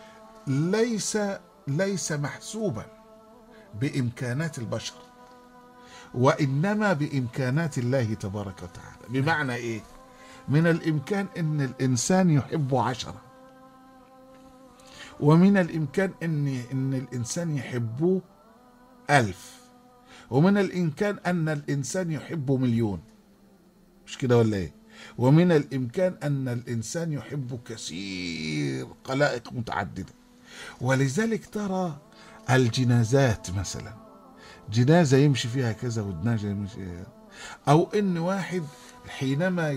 B: ليس محسوبا بإمكانات البشر، وإنما بإمكانات الله تبارك وتعالى. بمعنى إيه؟ من الإمكان أن الإنسان يحب 10، ومن الإمكان أن الإنسان يحبه 1000، ومن الإمكان أن الإنسان يحبه 1,000,000. مش كده ولا إيه؟ ومن الإمكان أن الإنسان يحب كثير خلائق متعددة. ولذلك ترى الجنازات مثلا، جنازة يمشي فيها كذا وجنازة يمشي فيها، أو إن واحد حينما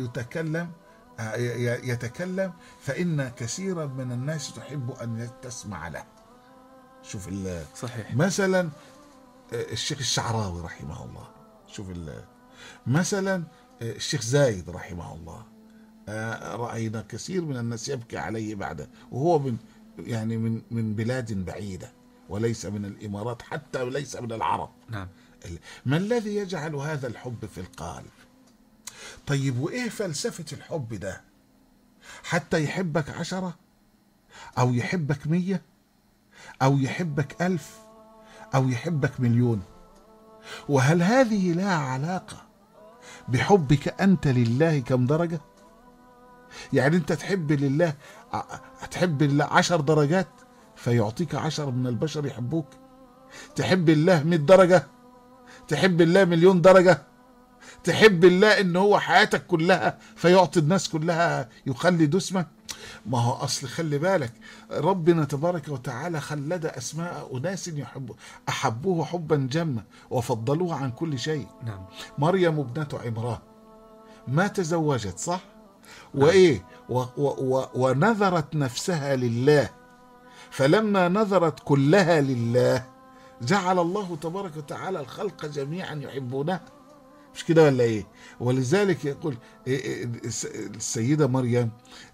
B: يتكلم فإن كثيرا من الناس تحب أن تسمع له. شوف
A: صحيح.
B: مثلا الشيخ الشعراوي رحمه الله، شوف مثلا الشيخ زايد رحمه الله، رأينا كثير من الناس يبكي عليه بعده، وهو من بلاد بعيدة وليس من الإمارات، حتى ليس من العرب.
A: نعم.
B: ما الذي يجعل هذا الحب في القلب؟ طيب وإيه فلسفة الحب ده؟ حتى يحبك 10 أو يحبك 100 أو يحبك 1000 أو يحبك 1,000,000؟ وهل هذه لها علاقة بحبك أنت لله كم درجة؟ يعني أنت تحب لله 10 درجات فيعطيك 10 من البشر يحبوك؟ تحب الله 100 درجة؟ تحب الله 1,000,000 درجة؟ تحب الله إن هو حياتك كلها فيعطي الناس كلها يخلد اسمك؟ ما هو أصل خلي بالك، ربنا تبارك وتعالى خلد أسماء أناس أحبوه حبا جما وفضلوه عن كل شيء.
A: نعم.
B: مريم ابنة عمران ما تزوجت، صح؟ وإيه ونذرت نفسها لله، فلما نذرت كلها لله جعل الله تبارك وتعالى الخلق جميعا يحبونها. مش كده ولا ايه؟ ولذلك يقول السيدة مريم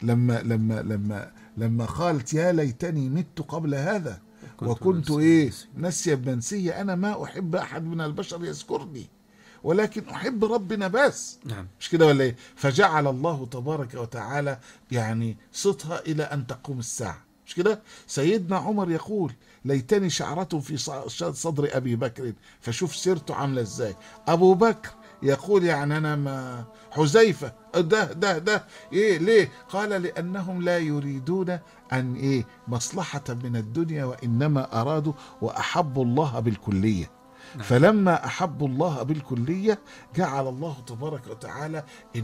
B: لما قالت يا ليتني مت قبل هذا وكنت نسيا منسيا، انا ما احب احد من البشر يذكرني ولكن احب ربنا بس.
A: نعم.
B: مش كده ولا ايه؟ فجعل الله تبارك وتعالى صيتها الى ان تقوم الساعة. مش كده؟ سيدنا عمر يقول ليتني شعرة في صدر ابي بكر، فشوف سيرته عاملة ازاي. ابو بكر يقول انا ما حذيفة ده ايه ليه؟ قال لانهم لا يريدون ان مصلحة من الدنيا، وانما ارادوا واحبوا الله بالكلية. فلما أحبوا الله بالكلية جعل الله تبارك وتعالى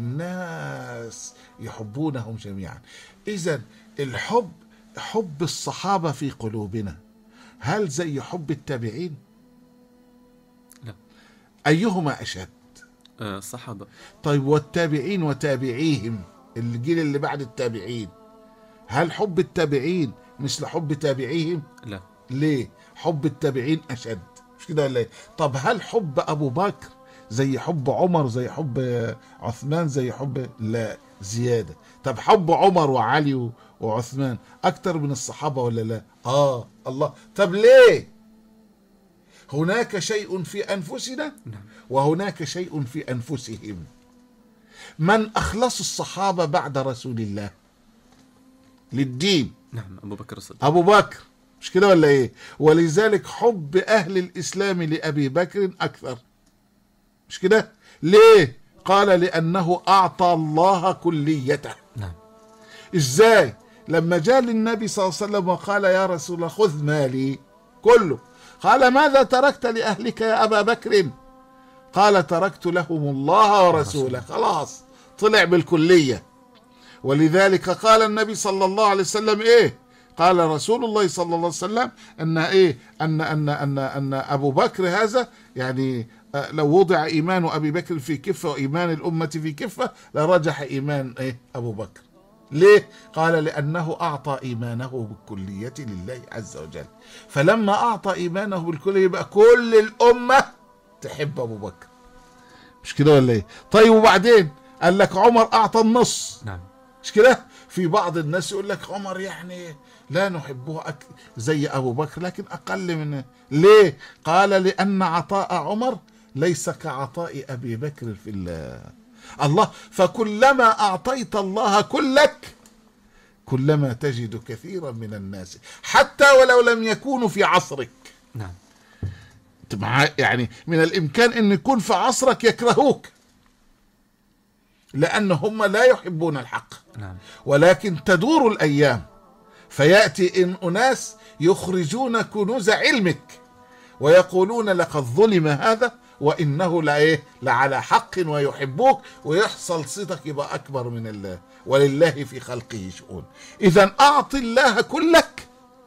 B: الناس يحبونهم جميعا. إذن الحب، حب الصحابة في قلوبنا هل زي حب التابعين؟
A: لا.
B: أيهما أشد؟
A: الصحابة.
B: طيب والتابعين وتابعيهم، الجيل اللي بعد التابعين، هل حب التابعين مثل حب تابعيهم؟
A: لا.
B: ليه؟ حب التابعين أشد. مش كده ولا ايه؟ طب هل حب ابو بكر زي حب عمر زي حب عثمان زي حب؟ لا، زيادة. طب حب عمر وعلي وعثمان اكتر من الصحابة ولا لا؟ الله. طب ليه؟ هناك شيء في انفسنا وهناك شيء في انفسهم. من اخلص الصحابة بعد رسول الله للدين؟
A: نعم، ابو بكر الصديق.
B: ابو بكر. مش كده ولا ايه؟ ولذلك حب اهل الاسلام لابي بكر اكثر. مش كده؟ ليه؟ قال لانه اعطى الله كليته.
A: نعم.
B: ازاي؟ لما جاء للنبي صلى الله عليه وسلم وقال يا رسول الله خذ مالي كله، قال ماذا تركت لاهلك يا ابا بكر؟ قال تركت لهم الله ورسوله. خلاص طلع بالكلية. ولذلك قال النبي صلى الله عليه وسلم قال رسول الله صلى الله عليه وسلم أن أبو بكر هذا لو وضع إيمان أبي بكر في كفة وإيمان الأمة في كفة لرجح إيمان أبو بكر. ليه؟ قال لأنه أعطى إيمانه بالكلية لله عز وجل، فلما أعطى إيمانه بالكلية يبقى كل الأمة تحب أبو بكر. مش كده ولا ايه؟ طيب وبعدين قال لك عمر أعطى النص.
A: نعم.
B: مش كده؟ في بعض الناس يقول لك عمر لا نحبه زي أبو بكر لكن أقل منه. ليه؟ قال لأن عطاء عمر ليس كعطاء أبي بكر في الله. فكلما أعطيت الله كلك كلما تجد كثيرا من الناس حتى ولو لم يكونوا في عصرك.
A: نعم.
B: من الإمكان أن يكون في عصرك يكرهوك لأن هم لا يحبون الحق.
A: نعم.
B: ولكن تدور الأيام فيأتي إن أناس يخرجون كنوز علمك ويقولون لقد ظلم هذا وإنه لعلى حق ويحبوك، ويحصل صدق يبقى أكبر من الله، ولله في خلقه شؤون. إذا أعط الله كلك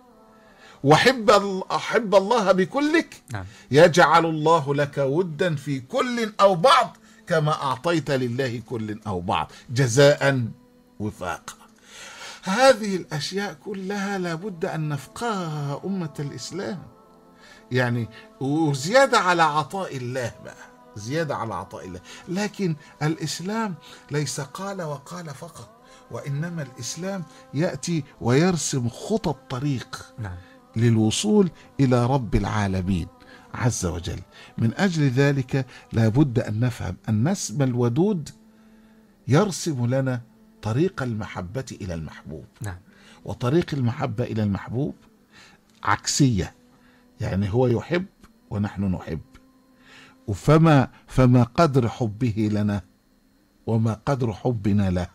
B: وحب الله بكلك، يجعل الله لك ودا في كل أو بعض كما أعطيت لله كل أو بعض جزاء وفاقا. هذه الأشياء كلها لابد أن نفقهها أمة الإسلام، يعني وزيادة على عطاء الله بقى، زيادة على عطاء الله. لكن الإسلام ليس قال وقال فقط، وإنما الإسلام يأتي ويرسم خطى الطريق للوصول إلى رب العالمين عز وجل. من أجل ذلك لابد أن نفهم أن اسم الودود يرسم لنا طريق المحبة إلى المحبوب. وطريق المحبة إلى المحبوب عكسية، يعني هو يحب ونحن نحب، فما قدر حبه لنا وما قدر حبنا له،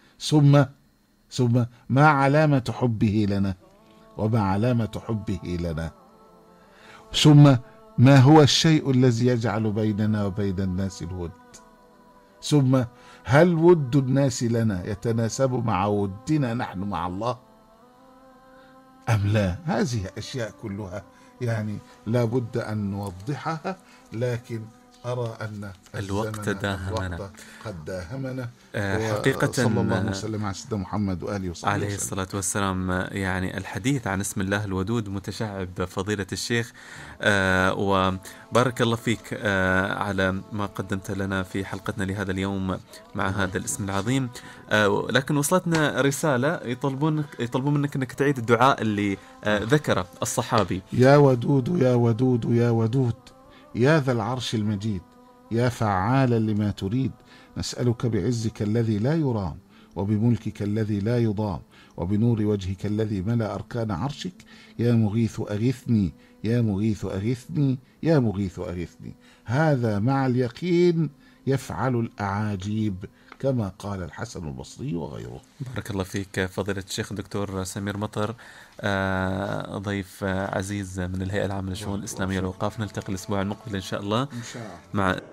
B: ثم ما علامة حبه لنا وما علامة حبه لنا، ثم ما هو الشيء الذي يجعل بيننا وبين الناس الود، ثم هل ود الناس لنا يتناسب مع ودنا نحن مع الله أم لا؟ هذه أشياء كلها يعني لا بد أن نوضحها، لكن أرى أن
A: الوقت داهمنا،
B: قد داهمنا.
A: حقيقة
B: صلى الله وسلم على سيدنا محمد وآله وصحبه
A: عليه الصلاة والسلام. يعني الحديث عن اسم الله الودود متشعب فضيلة الشيخ، وبارك الله فيك على ما قدمت لنا في حلقتنا لهذا اليوم مع هذا الاسم العظيم. لكن وصلتنا رسالة يطلبون منك أنك تعيد الدعاء اللي ذكره الصحابي:
B: يا ودود يا ودود يا ودود يا ذا العرش المجيد، يا فعالا لما تريد، نسألك بعزك الذي لا يرام، وبملكك الذي لا يضام، وبنور وجهك الذي ملأ أركان عرشك، يا مغيث أغثني، يا مغيث أغثني، يا مغيث أغثني. هذا مع اليقين يفعل الأعاجيب كما قال الحسن البصري وغيره.
A: بارك الله فيك فضيلة الشيخ الدكتور سمير مطر، ضيف عزيز من الهيئة العامة للشؤون الإسلامية والأوقاف. نلتقي الأسبوع المقبل إن شاء الله مع